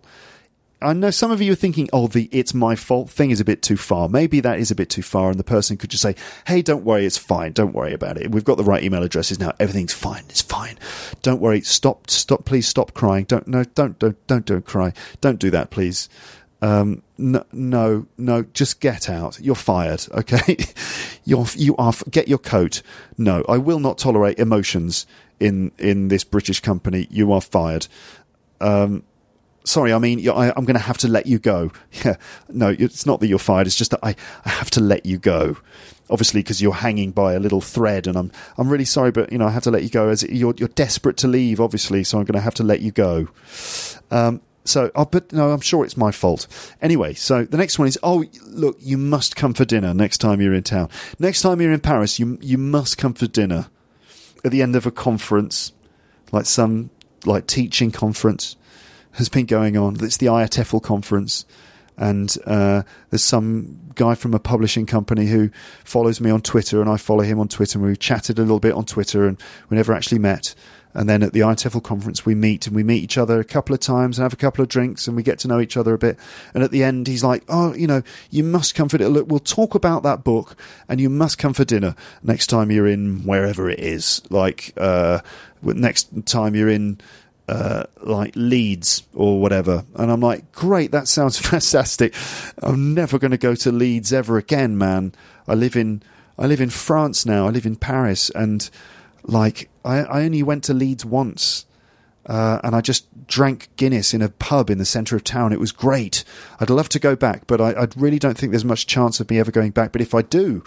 I know some of you are thinking, oh, the it's my fault thing is a bit too far. Maybe that is a bit too far, and the person could just say, hey, don't worry, it's fine. Don't worry about it. We've got the right email addresses now. Everything's fine. It's fine. Don't worry. Stop, stop, please stop crying. Don't, no, don't, don't, don't, don't cry. Don't do that, please. Um, no, no, no, just get out. You're fired, okay? You're, you are, get your coat. No, I will not tolerate emotions in, in this British company. You are fired. Um, Sorry, I mean, I, I'm going to have to let you go. Yeah, no, it's not that you're fired. It's just that I, I have to let you go. Obviously, because you're hanging by a little thread, and I'm I'm really sorry, but you know I have to let you go. As you're you're desperate to leave, obviously, so I'm going to have to let you go. Um, so, oh, but no, I'm sure it's my fault. Anyway, so the next one is, oh, look, you must come for dinner next time you're in town. Next time you're in Paris, you you must come for dinner at the end of a conference, like some like teaching conference has been going on. It's the I A T F L conference, and uh, there's some guy from a publishing company who follows me on Twitter, and I follow him on Twitter, and we chatted a little bit on Twitter, and we never actually met. And then at the I A T F L conference, we meet, and we meet each other a couple of times and have a couple of drinks, and we get to know each other a bit. And at the end, he's like, oh, you know, you must come for dinner. Look, we'll talk about that book, and you must come for dinner next time you're in wherever it is. Like, uh, next time you're in... Uh, like Leeds or whatever. And I'm like, great, that sounds fantastic. I'm never going to go to Leeds ever again, man. I live in I live in France now. I live in Paris, and like I, I only went to Leeds once, uh, and I just drank Guinness in a pub in the centre of town. It was great. I'd love to go back, but I, I really don't think there's much chance of me ever going back. But if I do,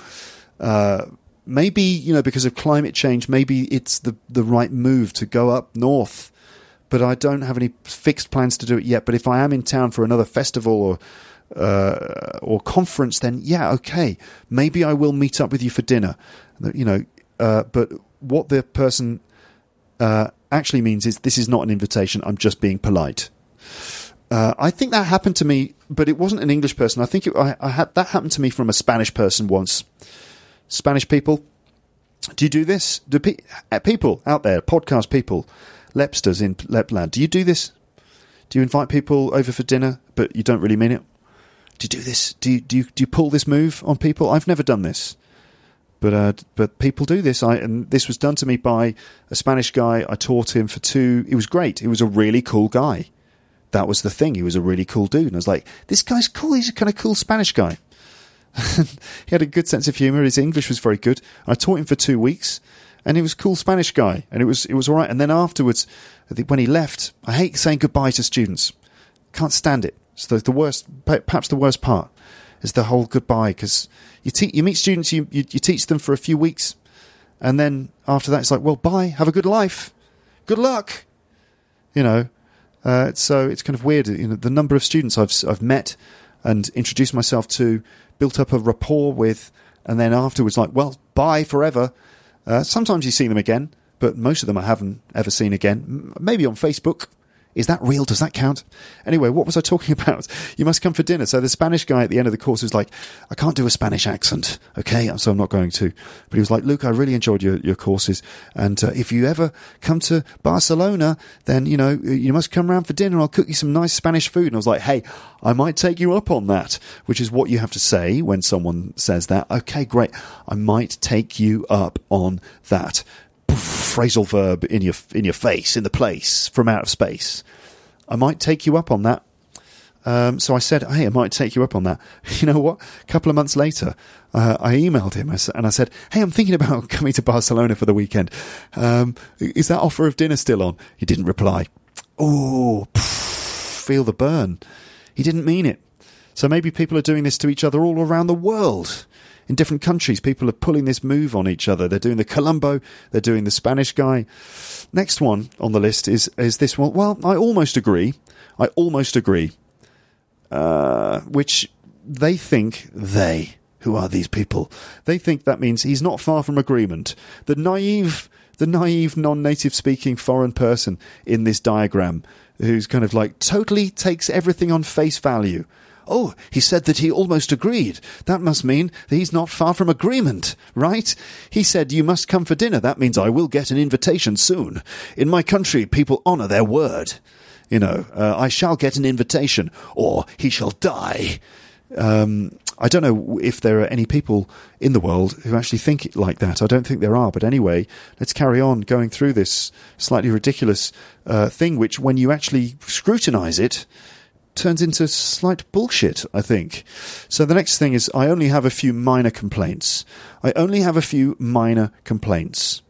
uh, maybe, you know, because of climate change, maybe it's the the right move to go up north. But I don't have any fixed plans to do it yet. But if I am in town for another festival or uh, or conference, then yeah, okay, maybe I will meet up with you for dinner. You know, uh, but what the person uh, actually means is this is not an invitation. I'm just being polite. Uh, I think that happened to me, but it wasn't an English person. I think it, I, I had that happened to me from a Spanish person once. Spanish people, do you do this? Do pe- people out there, podcast people, Lepsters in Lepland, do you do this? Do you invite people over for dinner, but you don't really mean it? Do you do this? Do you do you, do you pull this move on people? I've never done this, but uh, but people do this. I and this was done to me by a Spanish guy. I taught him for two. It was great. He was a really cool guy. That was the thing. He was a really cool dude. And I was like, this guy's cool. He's a kind of cool Spanish guy. He had a good sense of humour. His English was very good. I taught him for two weeks, and he was a cool Spanish guy. And it was it was all right. And then afterwards, I think when he left, I hate saying goodbye to students. Can't stand it. It's the, the worst, perhaps the worst part, is the whole goodbye. Because you, te- you meet students, you, you, you teach them for a few weeks, and then after that, it's like, well, bye, have a good life. Good luck. You know. Uh, so it's kind of weird, you know, the number of students I've I've met and introduced myself to, built up a rapport with, and then afterwards, like, well, bye forever. Uh, sometimes you see them again, but most of them I haven't ever seen again. Maybe on Facebook. Is that real? Does that count? Anyway, what was I talking about? You must come for dinner. So the Spanish guy at the end of the course was like, I can't do a Spanish accent, okay? So I'm not going to. But he was like, Luke, I really enjoyed your, your courses. And uh, if you ever come to Barcelona, then, you know, you must come round for dinner. I'll cook you some nice Spanish food. And I was like, hey, I might take you up on that, which is what you have to say when someone says that. Okay, great. I might take you up on that. Phrasal verb in your in your face, in the place, from out of space. I might take you up on that. Um, so I said, hey, I might take you up on that. You know what? A couple of months later, uh, I emailed him and I said, hey, I'm thinking about coming to Barcelona for the weekend. Um, is that offer of dinner still on? He didn't reply. Oh, feel the burn. He didn't mean it. So maybe people are doing this to each other all around the world. In different countries, people are pulling this move on each other. They're doing the Colombo. They're doing the Spanish guy. Next one on the list is is this one. Well, I almost agree. I almost agree. Uh, which they think, they, who are these people? They think that means he's not far from agreement. The naive, the naive non-native speaking foreign person in this diagram who's kind of like totally takes everything on face value. Oh, he said that he almost agreed. That must mean that he's not far from agreement, right? He said, you must come for dinner. That means I will get an invitation soon. In my country, people honour their word. You know, uh, I shall get an invitation, or he shall die. Um, I don't know if there are any people in the world who actually think like that. I don't think there are. But anyway, let's carry on going through this slightly ridiculous uh, thing, which when you actually scrutinise it, turns into slight bullshit, I think. So the next thing is I only have a few minor complaints. I only have a few minor complaints.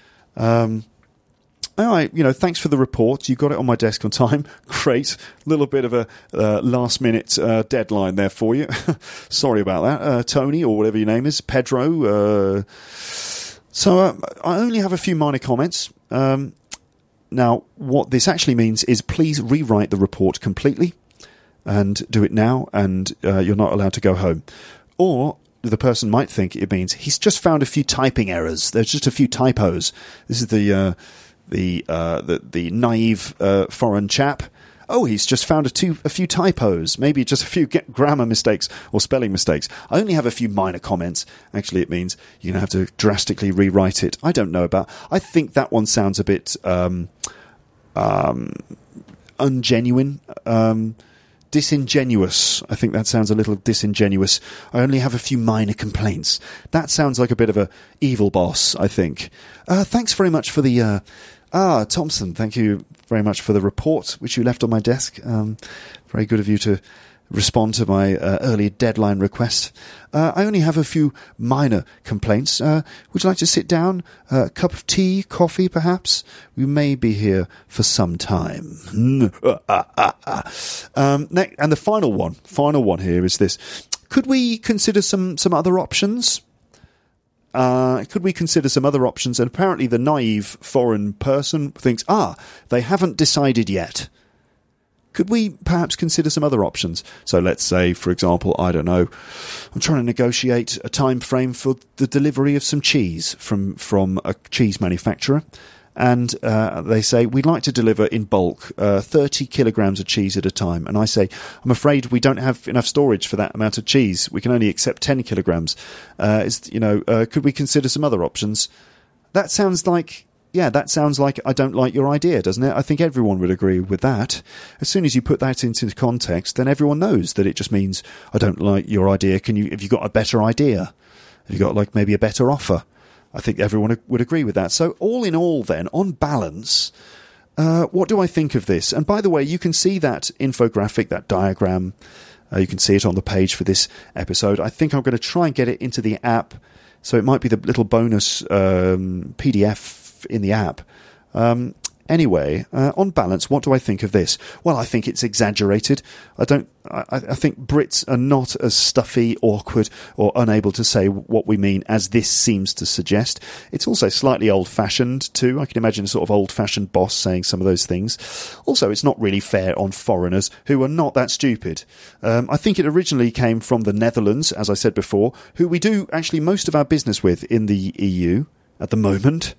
Um, all right, you know, thanks for the report. You got it on my desk on time. Great. A little bit of a uh, last-minute uh, deadline there for you. Sorry about that, uh, Tony, or whatever your name is, Pedro. Uh, so uh, I only have a few minor comments. Um, now, what this actually means is please rewrite the report completely. And do it now, and uh, you're not allowed to go home. Or the person might think it means he's just found a few typing errors. There's just a few typos. This is the uh, the, uh, the the naive uh, foreign chap. Oh, he's just found a, two, a few typos, maybe just a few grammar mistakes or spelling mistakes. I only have a few minor comments. Actually, it means you're going to have to drastically rewrite it. I don't know about. I think that one sounds a bit um, um, ungenuine. Um, Disingenuous. I think that sounds a little disingenuous. I only have a few minor complaints. That sounds like a bit of a evil boss, I think. Uh, thanks very much for the... Uh, ah, Thompson, thank you very much for the report, which you left on my desk. Um, very good of you to respond to my uh, early deadline request. Uh, I only have a few minor complaints. Uh, would you like to sit down? A uh, cup of tea, coffee, perhaps? We may be here for some time. um, next, and the final one, final one here is this. Could we consider some, some other options? Uh, could we consider some other options? And apparently the naive foreign person thinks, ah, they haven't decided yet. could we perhaps consider some other options? So let's say, for example, I don't know, I'm trying to negotiate a time frame for the delivery of some cheese from, from a cheese manufacturer. And uh, they say, we'd like to deliver in bulk uh, thirty kilograms of cheese at a time. And I say, I'm afraid we don't have enough storage for that amount of cheese. We can only accept ten kilograms. Uh, is, you know, uh, could we consider some other options? That sounds like, yeah, that sounds like I don't like your idea, doesn't it? I think everyone would agree with that. As soon as you put that into context, then everyone knows that it just means, I don't like your idea. Can you, have you got a better idea? Have you got like maybe a better offer? I think everyone would agree with that. So all in all then, on balance, uh, what do I think of this? And by the way, you can see that infographic, that diagram. Uh, you can see it on the page for this episode. I think I'm going to try and get it into the app. So it might be the little bonus um, P D F in the app. Um, anyway, uh, on balance, what do I think of this? Well, I think it's exaggerated. I don't. I, I think Brits are not as stuffy, awkward, or unable to say what we mean as this seems to suggest. It's also slightly old-fashioned too. I can imagine a sort of old-fashioned boss saying some of those things. Also, it's not really fair on foreigners who are not that stupid. Um, I think it originally came from the Netherlands, as I said before, who we do actually most of our business with in the E U at the moment.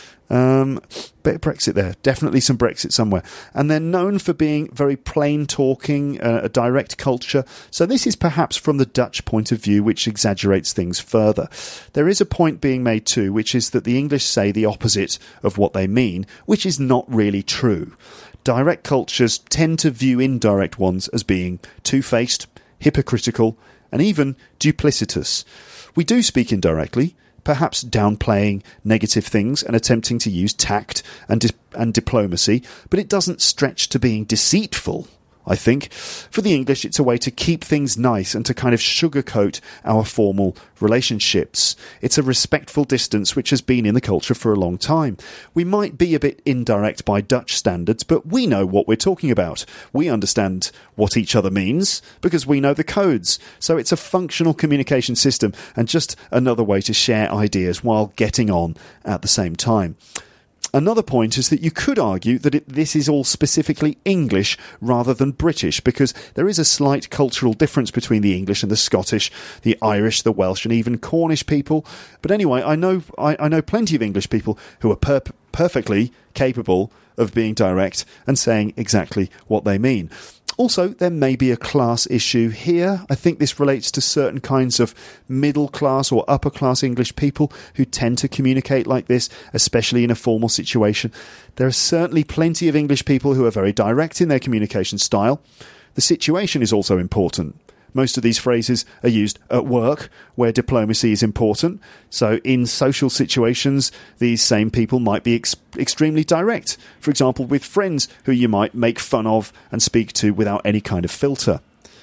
Um, bit of Brexit there. Definitely some Brexit somewhere. And they're known for being very plain talking, uh, a direct culture. So this is perhaps from the Dutch point of view, which exaggerates things further. There is a point being made too, which is that the English say the opposite of what they mean, which is not really true. Direct cultures tend to view indirect ones as being two-faced, hypocritical, and even duplicitous. We do speak indirectly, perhaps downplaying negative things and attempting to use tact and di- and diplomacy, but it doesn't stretch to being deceitful, I think. For the English, it's a way to keep things nice and to kind of sugarcoat our formal relationships. It's a respectful distance which has been in the culture for a long time. We might be a bit indirect by Dutch standards, but we know what we're talking about. We understand what each other means because we know the codes. So it's a functional communication system and just another way to share ideas while getting on at the same time. Another point is that you could argue that it, this is all specifically English rather than British, because there is a slight cultural difference between the English and the Scottish, the Irish, the Welsh, and even Cornish people. But anyway, I know I, I know plenty of English people who are per- perfectly capable of being direct and saying exactly what they mean. Also, there may be a class issue here. I think this relates to certain kinds of middle-class or upper-class English people who tend to communicate like this, especially in a formal situation. There are certainly plenty of English people who are very direct in their communication style. The situation is also important. Most of these phrases are used at work, where diplomacy is important. So in social situations, these same people might be ex- extremely direct. For example, with friends who you might make fun of and speak to without any kind of filter.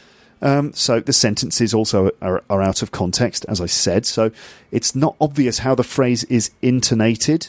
Um, so the sentences also are, are out of context, as I said. So it's not obvious how the phrase is intonated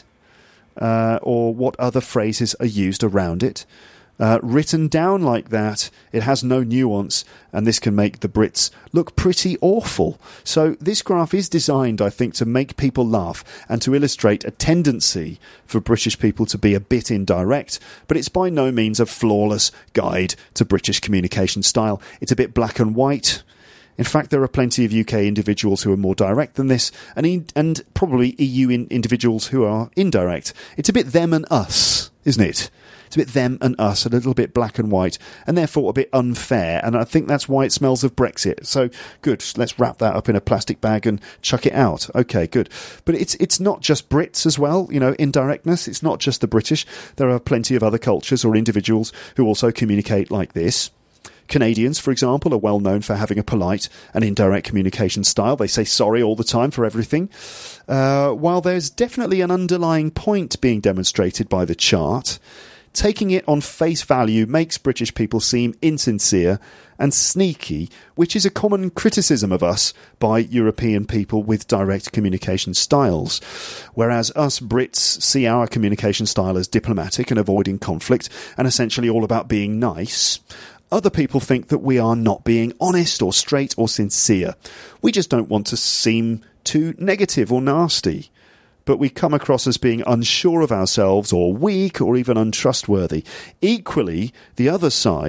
uh, or what other phrases are used around it. Uh, written down like that, it has no nuance, and this can make the Brits look pretty awful. So this graph is designed, I think, to make people laugh and to illustrate a tendency for British people to be a bit indirect, but it's by no means a flawless guide to British communication style. It's a bit black and white. In fact, there are plenty of U K individuals who are more direct than this, and, in, and probably E U in, individuals who are indirect. It's a bit them and us, isn't it? It's a bit them and us, a little bit black and white, and therefore a bit unfair, and I think that's why it smells of Brexit. So, good, let's wrap that up in a plastic bag and chuck it out. Okay, good. But it's it's not just Brits as well, you know, indirectness. It's not just the British. There are plenty of other cultures or individuals who also communicate like this. Canadians, for example, are well known for having a polite and indirect communication style. They say sorry all the time for everything. Uh, while there's definitely an underlying point being demonstrated by the chart, taking it on face value makes British people seem insincere and sneaky, which is a common criticism of us by European people with direct communication styles. Whereas us Brits see our communication style as diplomatic and avoiding conflict and essentially all about being nice, other people think that we are not being honest or straight or sincere. We just don't want to seem too negative or nasty. But we come across as being unsure of ourselves or weak or even untrustworthy. Equally, the other side,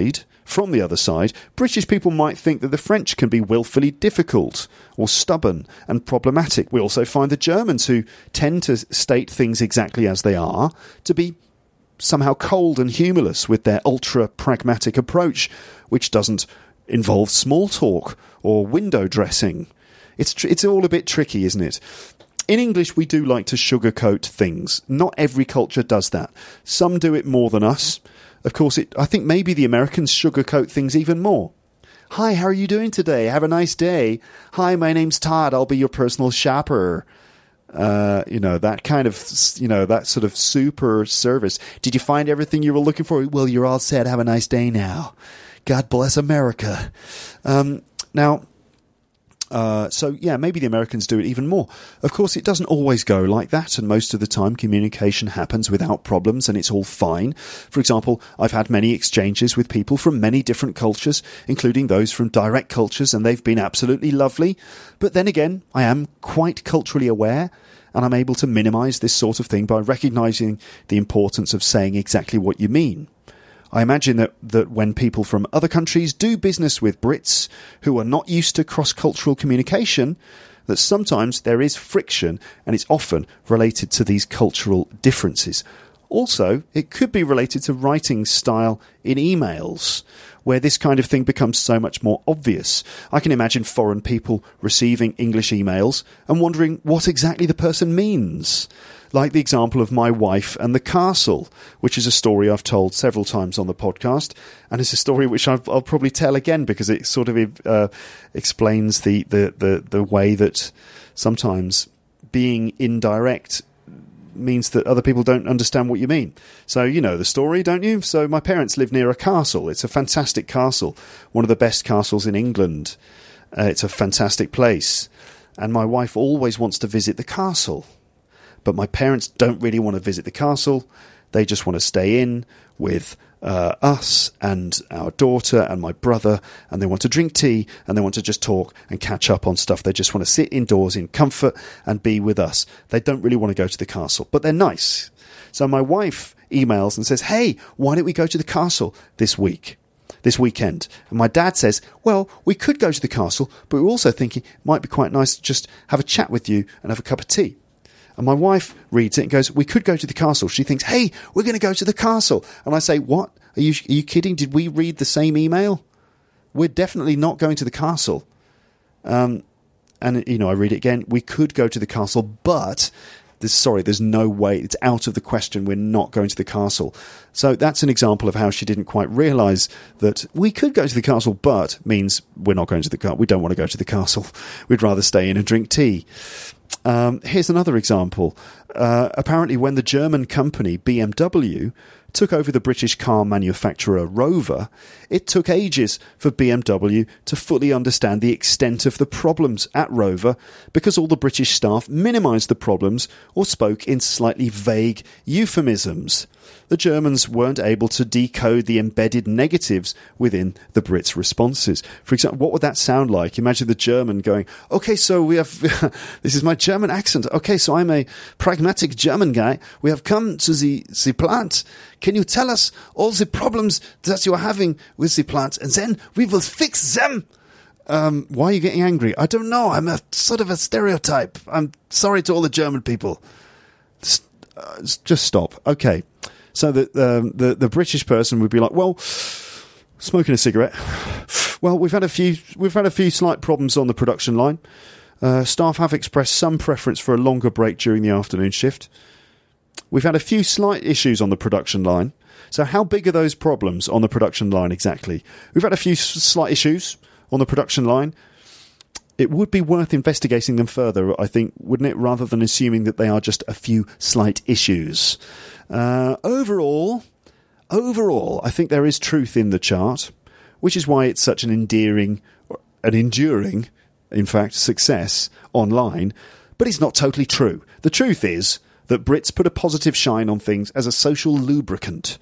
From the other side, British people might think that the French can be willfully difficult or stubborn and problematic. We also find the Germans, who tend to state things exactly as they are, to be somehow cold and humourless with their ultra-pragmatic approach, which doesn't involve small talk or window dressing. It's tr- it's all a bit tricky, isn't it? In English, we do like to sugarcoat things. Not every culture does that. Some do it more than us. Of course, it, I think maybe the Americans sugarcoat things even more. Hi, how are you doing today? Have a nice day. Hi, my name's Todd. I'll be your personal shopper. Uh, you know, that kind of, you know, that sort of super service. Did you find everything you were looking for? Well, you're all set. Have a nice day now. God bless America. Um, now... Uh, so, yeah, maybe the Americans do it even more. Of course, it doesn't always go like that, and most of the time communication happens without problems and it's all fine. For example, I've had many exchanges with people from many different cultures, including those from direct cultures, and they've been absolutely lovely. But then again, I am quite culturally aware, and I'm able to minimise this sort of thing by recognising the importance of saying exactly what you mean. I imagine that, that when people from other countries do business with Brits who are not used to cross-cultural communication, that sometimes there is friction, and it's often related to these cultural differences. Also, it could be related to writing style in emails, where this kind of thing becomes so much more obvious. I can imagine foreign people receiving English emails and wondering what exactly the person means. Like the example of my wife and the castle, which is a story I've told several times on the podcast, and it's a story which I've, I'll probably tell again because it sort of uh, explains the, the, the, the way that sometimes being indirect means that other people don't understand what you mean. So you know the story, don't you? So my parents live near a castle. It's a fantastic castle, one of the best castles in England. Uh, it's a fantastic place, and my wife always wants to visit the castle. But my parents don't really want to visit the castle. They just want to stay in with uh, us and our daughter and my brother, and they want to drink tea, and they want to just talk and catch up on stuff. They just want to sit indoors in comfort and be with us. They don't really want to go to the castle, but they're nice. So my wife emails and says, hey, why don't we go to the castle this week? This weekend. And my dad says, well, we could go to the castle, but we're also thinking it might be quite nice to just have a chat with you and have a cup of tea. And my wife reads it and goes, we could go to the castle. She thinks, hey, we're going to go to the castle. And I say, what? Are you, are you kidding? Did we read the same email? We're definitely not going to the castle. Um, and, you know, I read it again. We could go to the castle, but... There's, sorry, there's no way. It's out of the question. We're not going to the castle. So that's an example of how she didn't quite realise that we could go to the castle, but means we're not going to the castle. We don't want to go to the castle. We'd rather stay in and drink tea. Um, here's another example. Uh, apparently, when the German company B M W took over the British car manufacturer Rover, it took ages for B M W to fully understand the extent of the problems at Rover because all the British staff minimised the problems or spoke in slightly vague euphemisms. The Germans weren't able to decode the embedded negatives within the Brits' responses. For example, what would that sound like? Imagine the German going, okay, so we have, this is my German accent. Okay, so I'm a pragmatic German guy. We have come to the, the plant. Can you tell us all the problems that you are having with the plant? And then we will fix them. Um, why are you getting angry? I don't know. I'm a sort of a stereotype. I'm sorry to all the German people. Just, uh, just stop. Okay. So the, um, the the British person would be like, well, smoking a cigarette. Well, we've had a few we've had a few slight problems on the production line. Uh, staff have expressed some preference for a longer break during the afternoon shift. We've had a few slight issues on the production line. So how big are those problems on the production line exactly? We've had a few s- slight issues on the production line. It would be worth investigating them further, I think, wouldn't it, rather than assuming that they are just a few slight issues. Uh, overall, overall, I think there is truth in the chart, which is why it's such an endearing, an enduring, in fact, success online. But it's not totally true. The truth is that Brits put a positive shine on things as a social lubricant,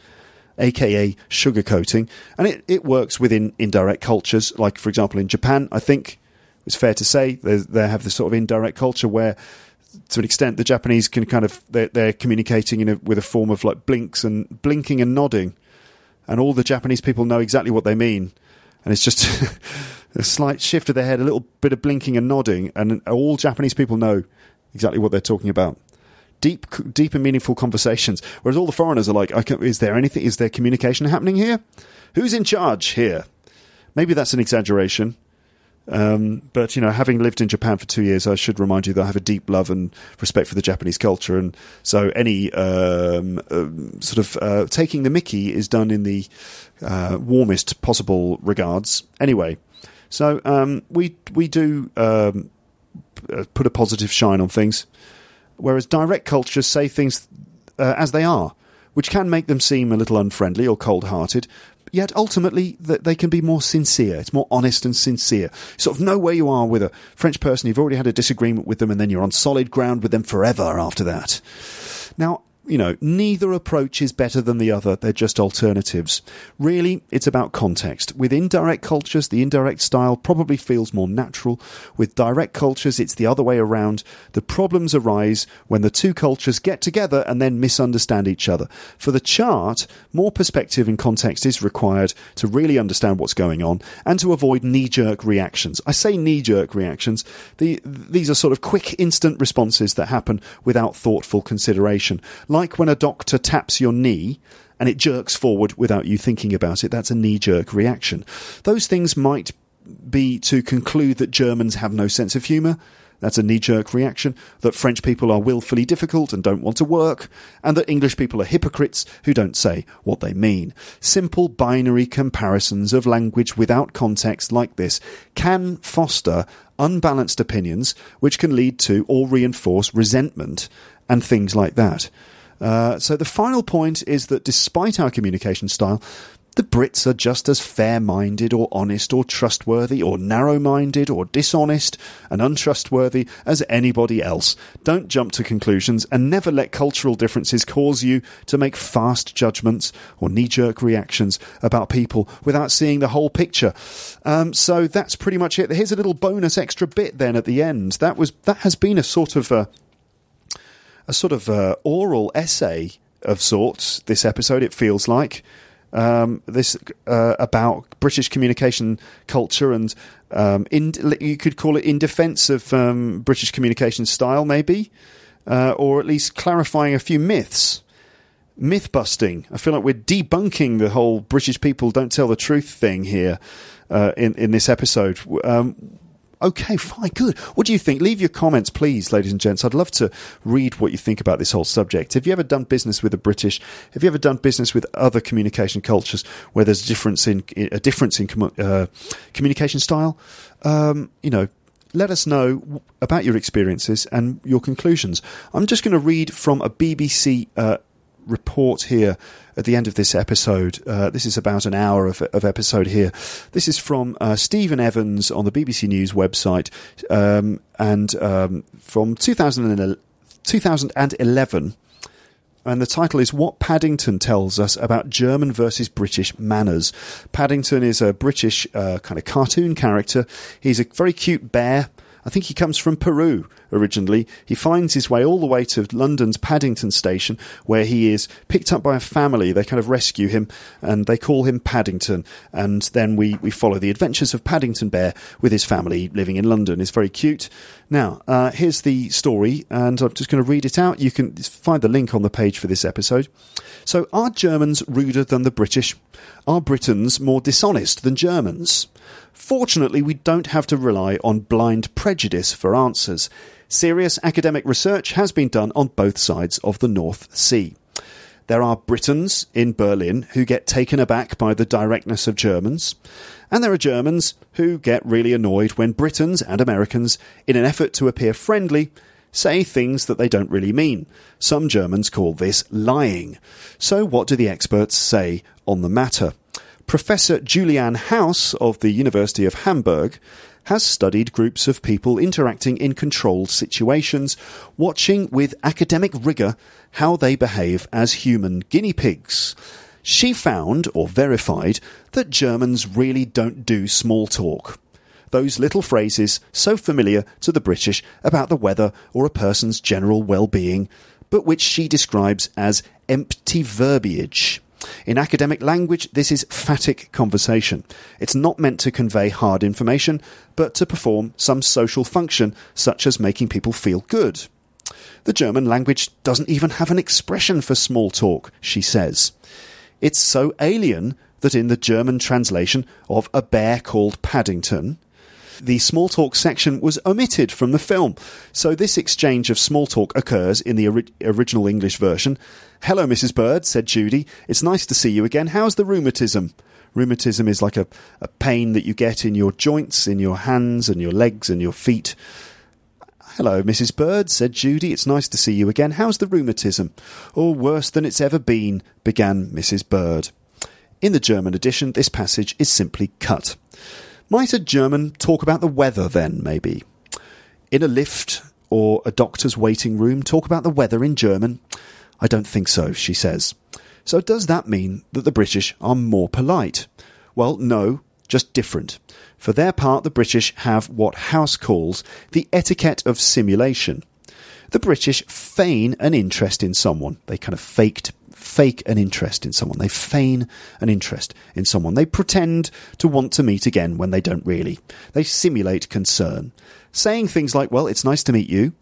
aka sugarcoating, and it, it works within indirect cultures. Like, for example, in Japan, I think it's fair to say they they have this sort of indirect culture where, to an extent, the Japanese can kind of they're, they're communicating in a, with a form of like blinks and blinking and nodding, and all the Japanese people know exactly what they mean. And it's just a slight shift of the head, a little bit of blinking and nodding, and all Japanese people know exactly what they're talking about. Deep, deep and meaningful conversations. Whereas all the foreigners are like, okay, is there anything, is there communication happening here? Who's in charge here? Maybe that's an exaggeration. Um, but, you know, having lived in Japan for two years, I should remind you that I have a deep love and respect for the Japanese culture. And so any um, uh, sort of uh, taking the mickey is done in the uh, warmest possible regards. Anyway, so um, we, we do um, put a positive shine on things, whereas direct cultures say things uh, as they are, which can make them seem a little unfriendly or cold-hearted. Yet ultimately, they can be more sincere. It's more honest and sincere. You sort of know where you are with a French person. You've already had a disagreement with them, and then you're on solid ground with them forever after that. Now, you know, neither approach is better than the other. They're just alternatives. Really, it's about context. With indirect cultures, the indirect style probably feels more natural. With direct cultures, it's the other way around. The problems arise when the two cultures get together and then misunderstand each other. For the chart, more perspective and context is required to really understand what's going on and to avoid knee-jerk reactions. I say knee-jerk reactions. The, these are sort of quick, instant responses that happen without thoughtful consideration. Like when a doctor taps your knee and it jerks forward without you thinking about it, that's a knee-jerk reaction. Those things might be to conclude that Germans have no sense of humour. That's a knee-jerk reaction. That French people are willfully difficult and don't want to work. And that English people are hypocrites who don't say what they mean. Simple binary comparisons of language without context like this can foster unbalanced opinions, which can lead to or reinforce resentment and things like that. Uh, so the final point is that despite our communication style, the Brits are just as fair-minded or honest or trustworthy or narrow-minded or dishonest and untrustworthy as anybody else. Don't jump to conclusions and never let cultural differences cause you to make fast judgments or knee-jerk reactions about people without seeing the whole picture. Um, so that's pretty much it. Here's a little bonus extra bit then at the end. That was that has been a sort of a, a sort of a oral essay of sorts, this episode, it feels like. Um, this uh, about British communication culture and um, in, you could call it in defence of um, British communication style, maybe, uh, or at least clarifying a few myths. Myth busting. I feel like we're debunking the whole British people don't tell the truth thing here uh, in in this episode. Um, Okay, fine, good. What do you think? Leave your comments, please, ladies and gents. I'd love to read what you think about this whole subject. Have you ever done business with the British? Have you ever done business with other communication cultures where there's a difference in a difference in uh, communication style? Um, you know, let us know about your experiences and your conclusions. I'm just going to read from a B B C uh, report here at the end of this episode. Uh, this is about an hour of, of episode here. This is from uh, Stephen Evans on the B B C News website, um, and um, from two thousand eleven. And the title is What Paddington Tells Us About German versus British Manners. Paddington is a British uh, kind of cartoon character. He's a very cute bear. I think he comes from Peru originally. He finds his way all the way to London's Paddington station, where he is picked up by a family. They kind of rescue him, and they call him Paddington. And then we, we follow the adventures of Paddington Bear with his family living in London. It's very cute. Now, uh, here's the story, and I'm just going to read it out. You can find the link on the page for this episode. So, are Germans ruder than the British? Are Britons more dishonest than Germans? Fortunately, we don't have to rely on blind prejudice for answers. Serious academic research has been done on both sides of the North Sea. There are Britons in Berlin who get taken aback by the directness of Germans, and there are Germans who get really annoyed when Britons and Americans, in an effort to appear friendly, say things that they don't really mean. Some Germans call this lying. So what do the experts say on the matter? Professor Julian Haus of the University of Hamburg has studied groups of people interacting in controlled situations, watching with academic rigour how they behave as human guinea pigs. She found, or verified, that Germans really don't do small talk. Those little phrases so familiar to the British about the weather or a person's general well-being, but which she describes as empty verbiage. In academic language, this is phatic conversation. It's not meant to convey hard information, but to perform some social function, such as making people feel good. The German language doesn't even have an expression for small talk, she says. It's so alien that in the German translation of A Bear Called Paddington, the small talk section was omitted from the film. So this exchange of small talk occurs in the ori- original English version. "Hello, Missus Bird," said Judy. "It's nice to see you again. How's the rheumatism?" Rheumatism is like a, a pain that you get in your joints, in your hands and your legs and your feet. "Hello, Missus Bird," said Judy. "It's nice to see you again. How's the rheumatism?" "Oh, worse than it's ever been," began Missus Bird. In the German edition, this passage is simply cut. Might a German talk about the weather then, maybe? In a lift or a doctor's waiting room, talk about the weather in German? I don't think so, she says. So does that mean that the British are more polite? Well, no, just different. For their part, the British have what House calls the etiquette of simulation. The British feign an interest in someone. They kind of faked fake an interest in someone. They feign an interest in someone. They pretend to want to meet again when they don't really. They simulate concern. Saying things like, "Well, it's nice to meet you,"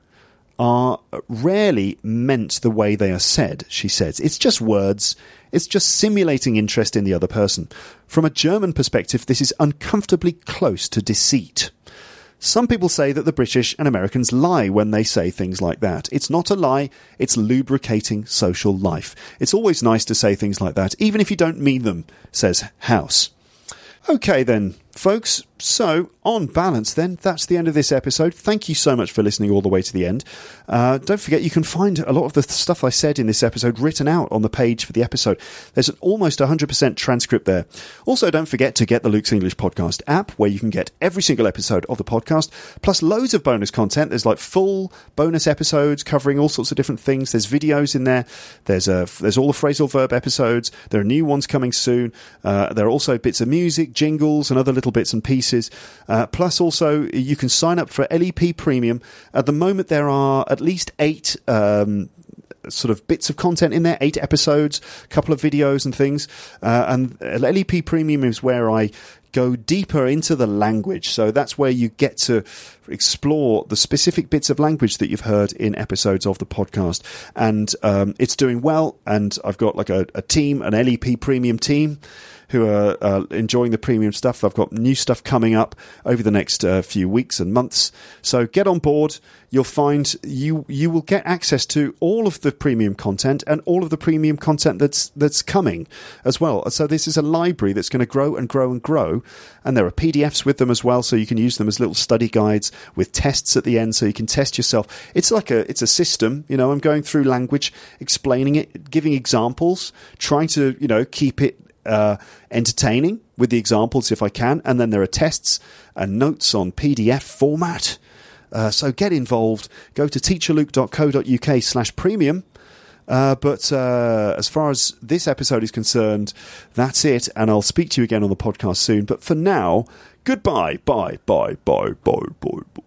are rarely meant the way they are said, she says. It's just words. It's just simulating interest in the other person. From a German perspective, this is uncomfortably close to deceit. Some people say that the British and Americans lie when they say things like that. It's not a lie, it's lubricating social life. It's always nice to say things like that, even if you don't mean them, says House. Okay then, folks, so on balance then, that's the end of this episode. Thank you so much for listening all the way to the end. Uh, don't forget you can find a lot of the stuff I said in this episode written out on the page for the episode. There's an almost one hundred percent transcript there. Also, don't forget to get the Luke's English Podcast app, where you can get every single episode of the podcast, plus loads of bonus content. There's like full bonus episodes covering all sorts of different things. There's videos in there. There's a, there's all the phrasal verb episodes. There are new ones coming soon. Uh, there are also bits of music, jingles, and other little bits and pieces. Uh, plus, also, you can sign up for L E P Premium. At the moment, there are at least eight um, sort of bits of content in there, eight episodes, a couple of videos and things. Uh, and L E P Premium is where I go deeper into the language. So that's where you get to explore the specific bits of language that you've heard in episodes of the podcast. And um, it's doing well. And I've got like a, a team, an L E P Premium team, who are uh, enjoying the premium stuff. I've got new stuff coming up over the next uh, few weeks and months. So get on board. You'll find you you will get access to all of the premium content and all of the premium content that's that's coming as well. So this is a library that's going to grow and grow and grow. And there are P D Fs with them as well, so you can use them as little study guides with tests at the end, so you can test yourself. It's like a it's a system. You know, I'm going through language, explaining it, giving examples, trying to you know keep it Uh, entertaining with the examples if I can, and then there are tests and notes on P D F format. Uh, so get involved. Go to teacherluke.co.uk slash premium. Uh, but uh, as far as this episode is concerned, that's it, and I'll speak to you again on the podcast soon. But for now, goodbye. Bye, bye, bye, bye, bye, bye.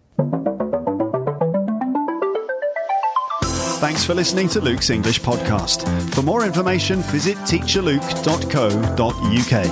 Thanks for listening to Luke's English Podcast. For more information, visit teacher luke dot co dot uk.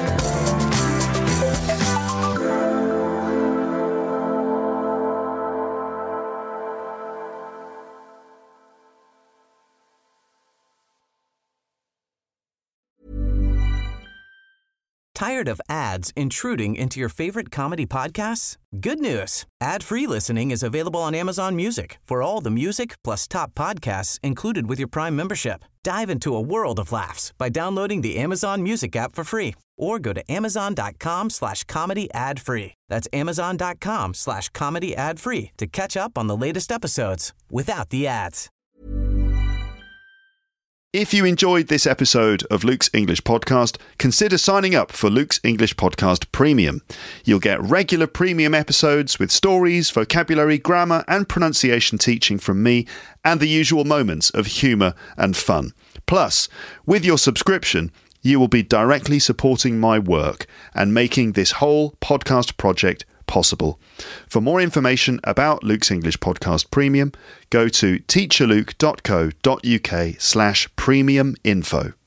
Tired of ads intruding into your favorite comedy podcasts? Good news. Ad-free listening is available on Amazon Music for all the music plus top podcasts included with your Prime membership. Dive into a world of laughs by downloading the Amazon Music app for free or go to amazon.com slash comedy ad free. That's amazon.com slash comedy ad free to catch up on the latest episodes without the ads. If you enjoyed this episode of Luke's English Podcast, consider signing up for Luke's English Podcast Premium. You'll get regular premium episodes with stories, vocabulary, grammar, and pronunciation teaching from me, and the usual moments of humour and fun. Plus, with your subscription, you will be directly supporting my work and making this whole podcast project possible. For more information about Luke's English Podcast Premium, go to teacherluke.co.uk slash premium info.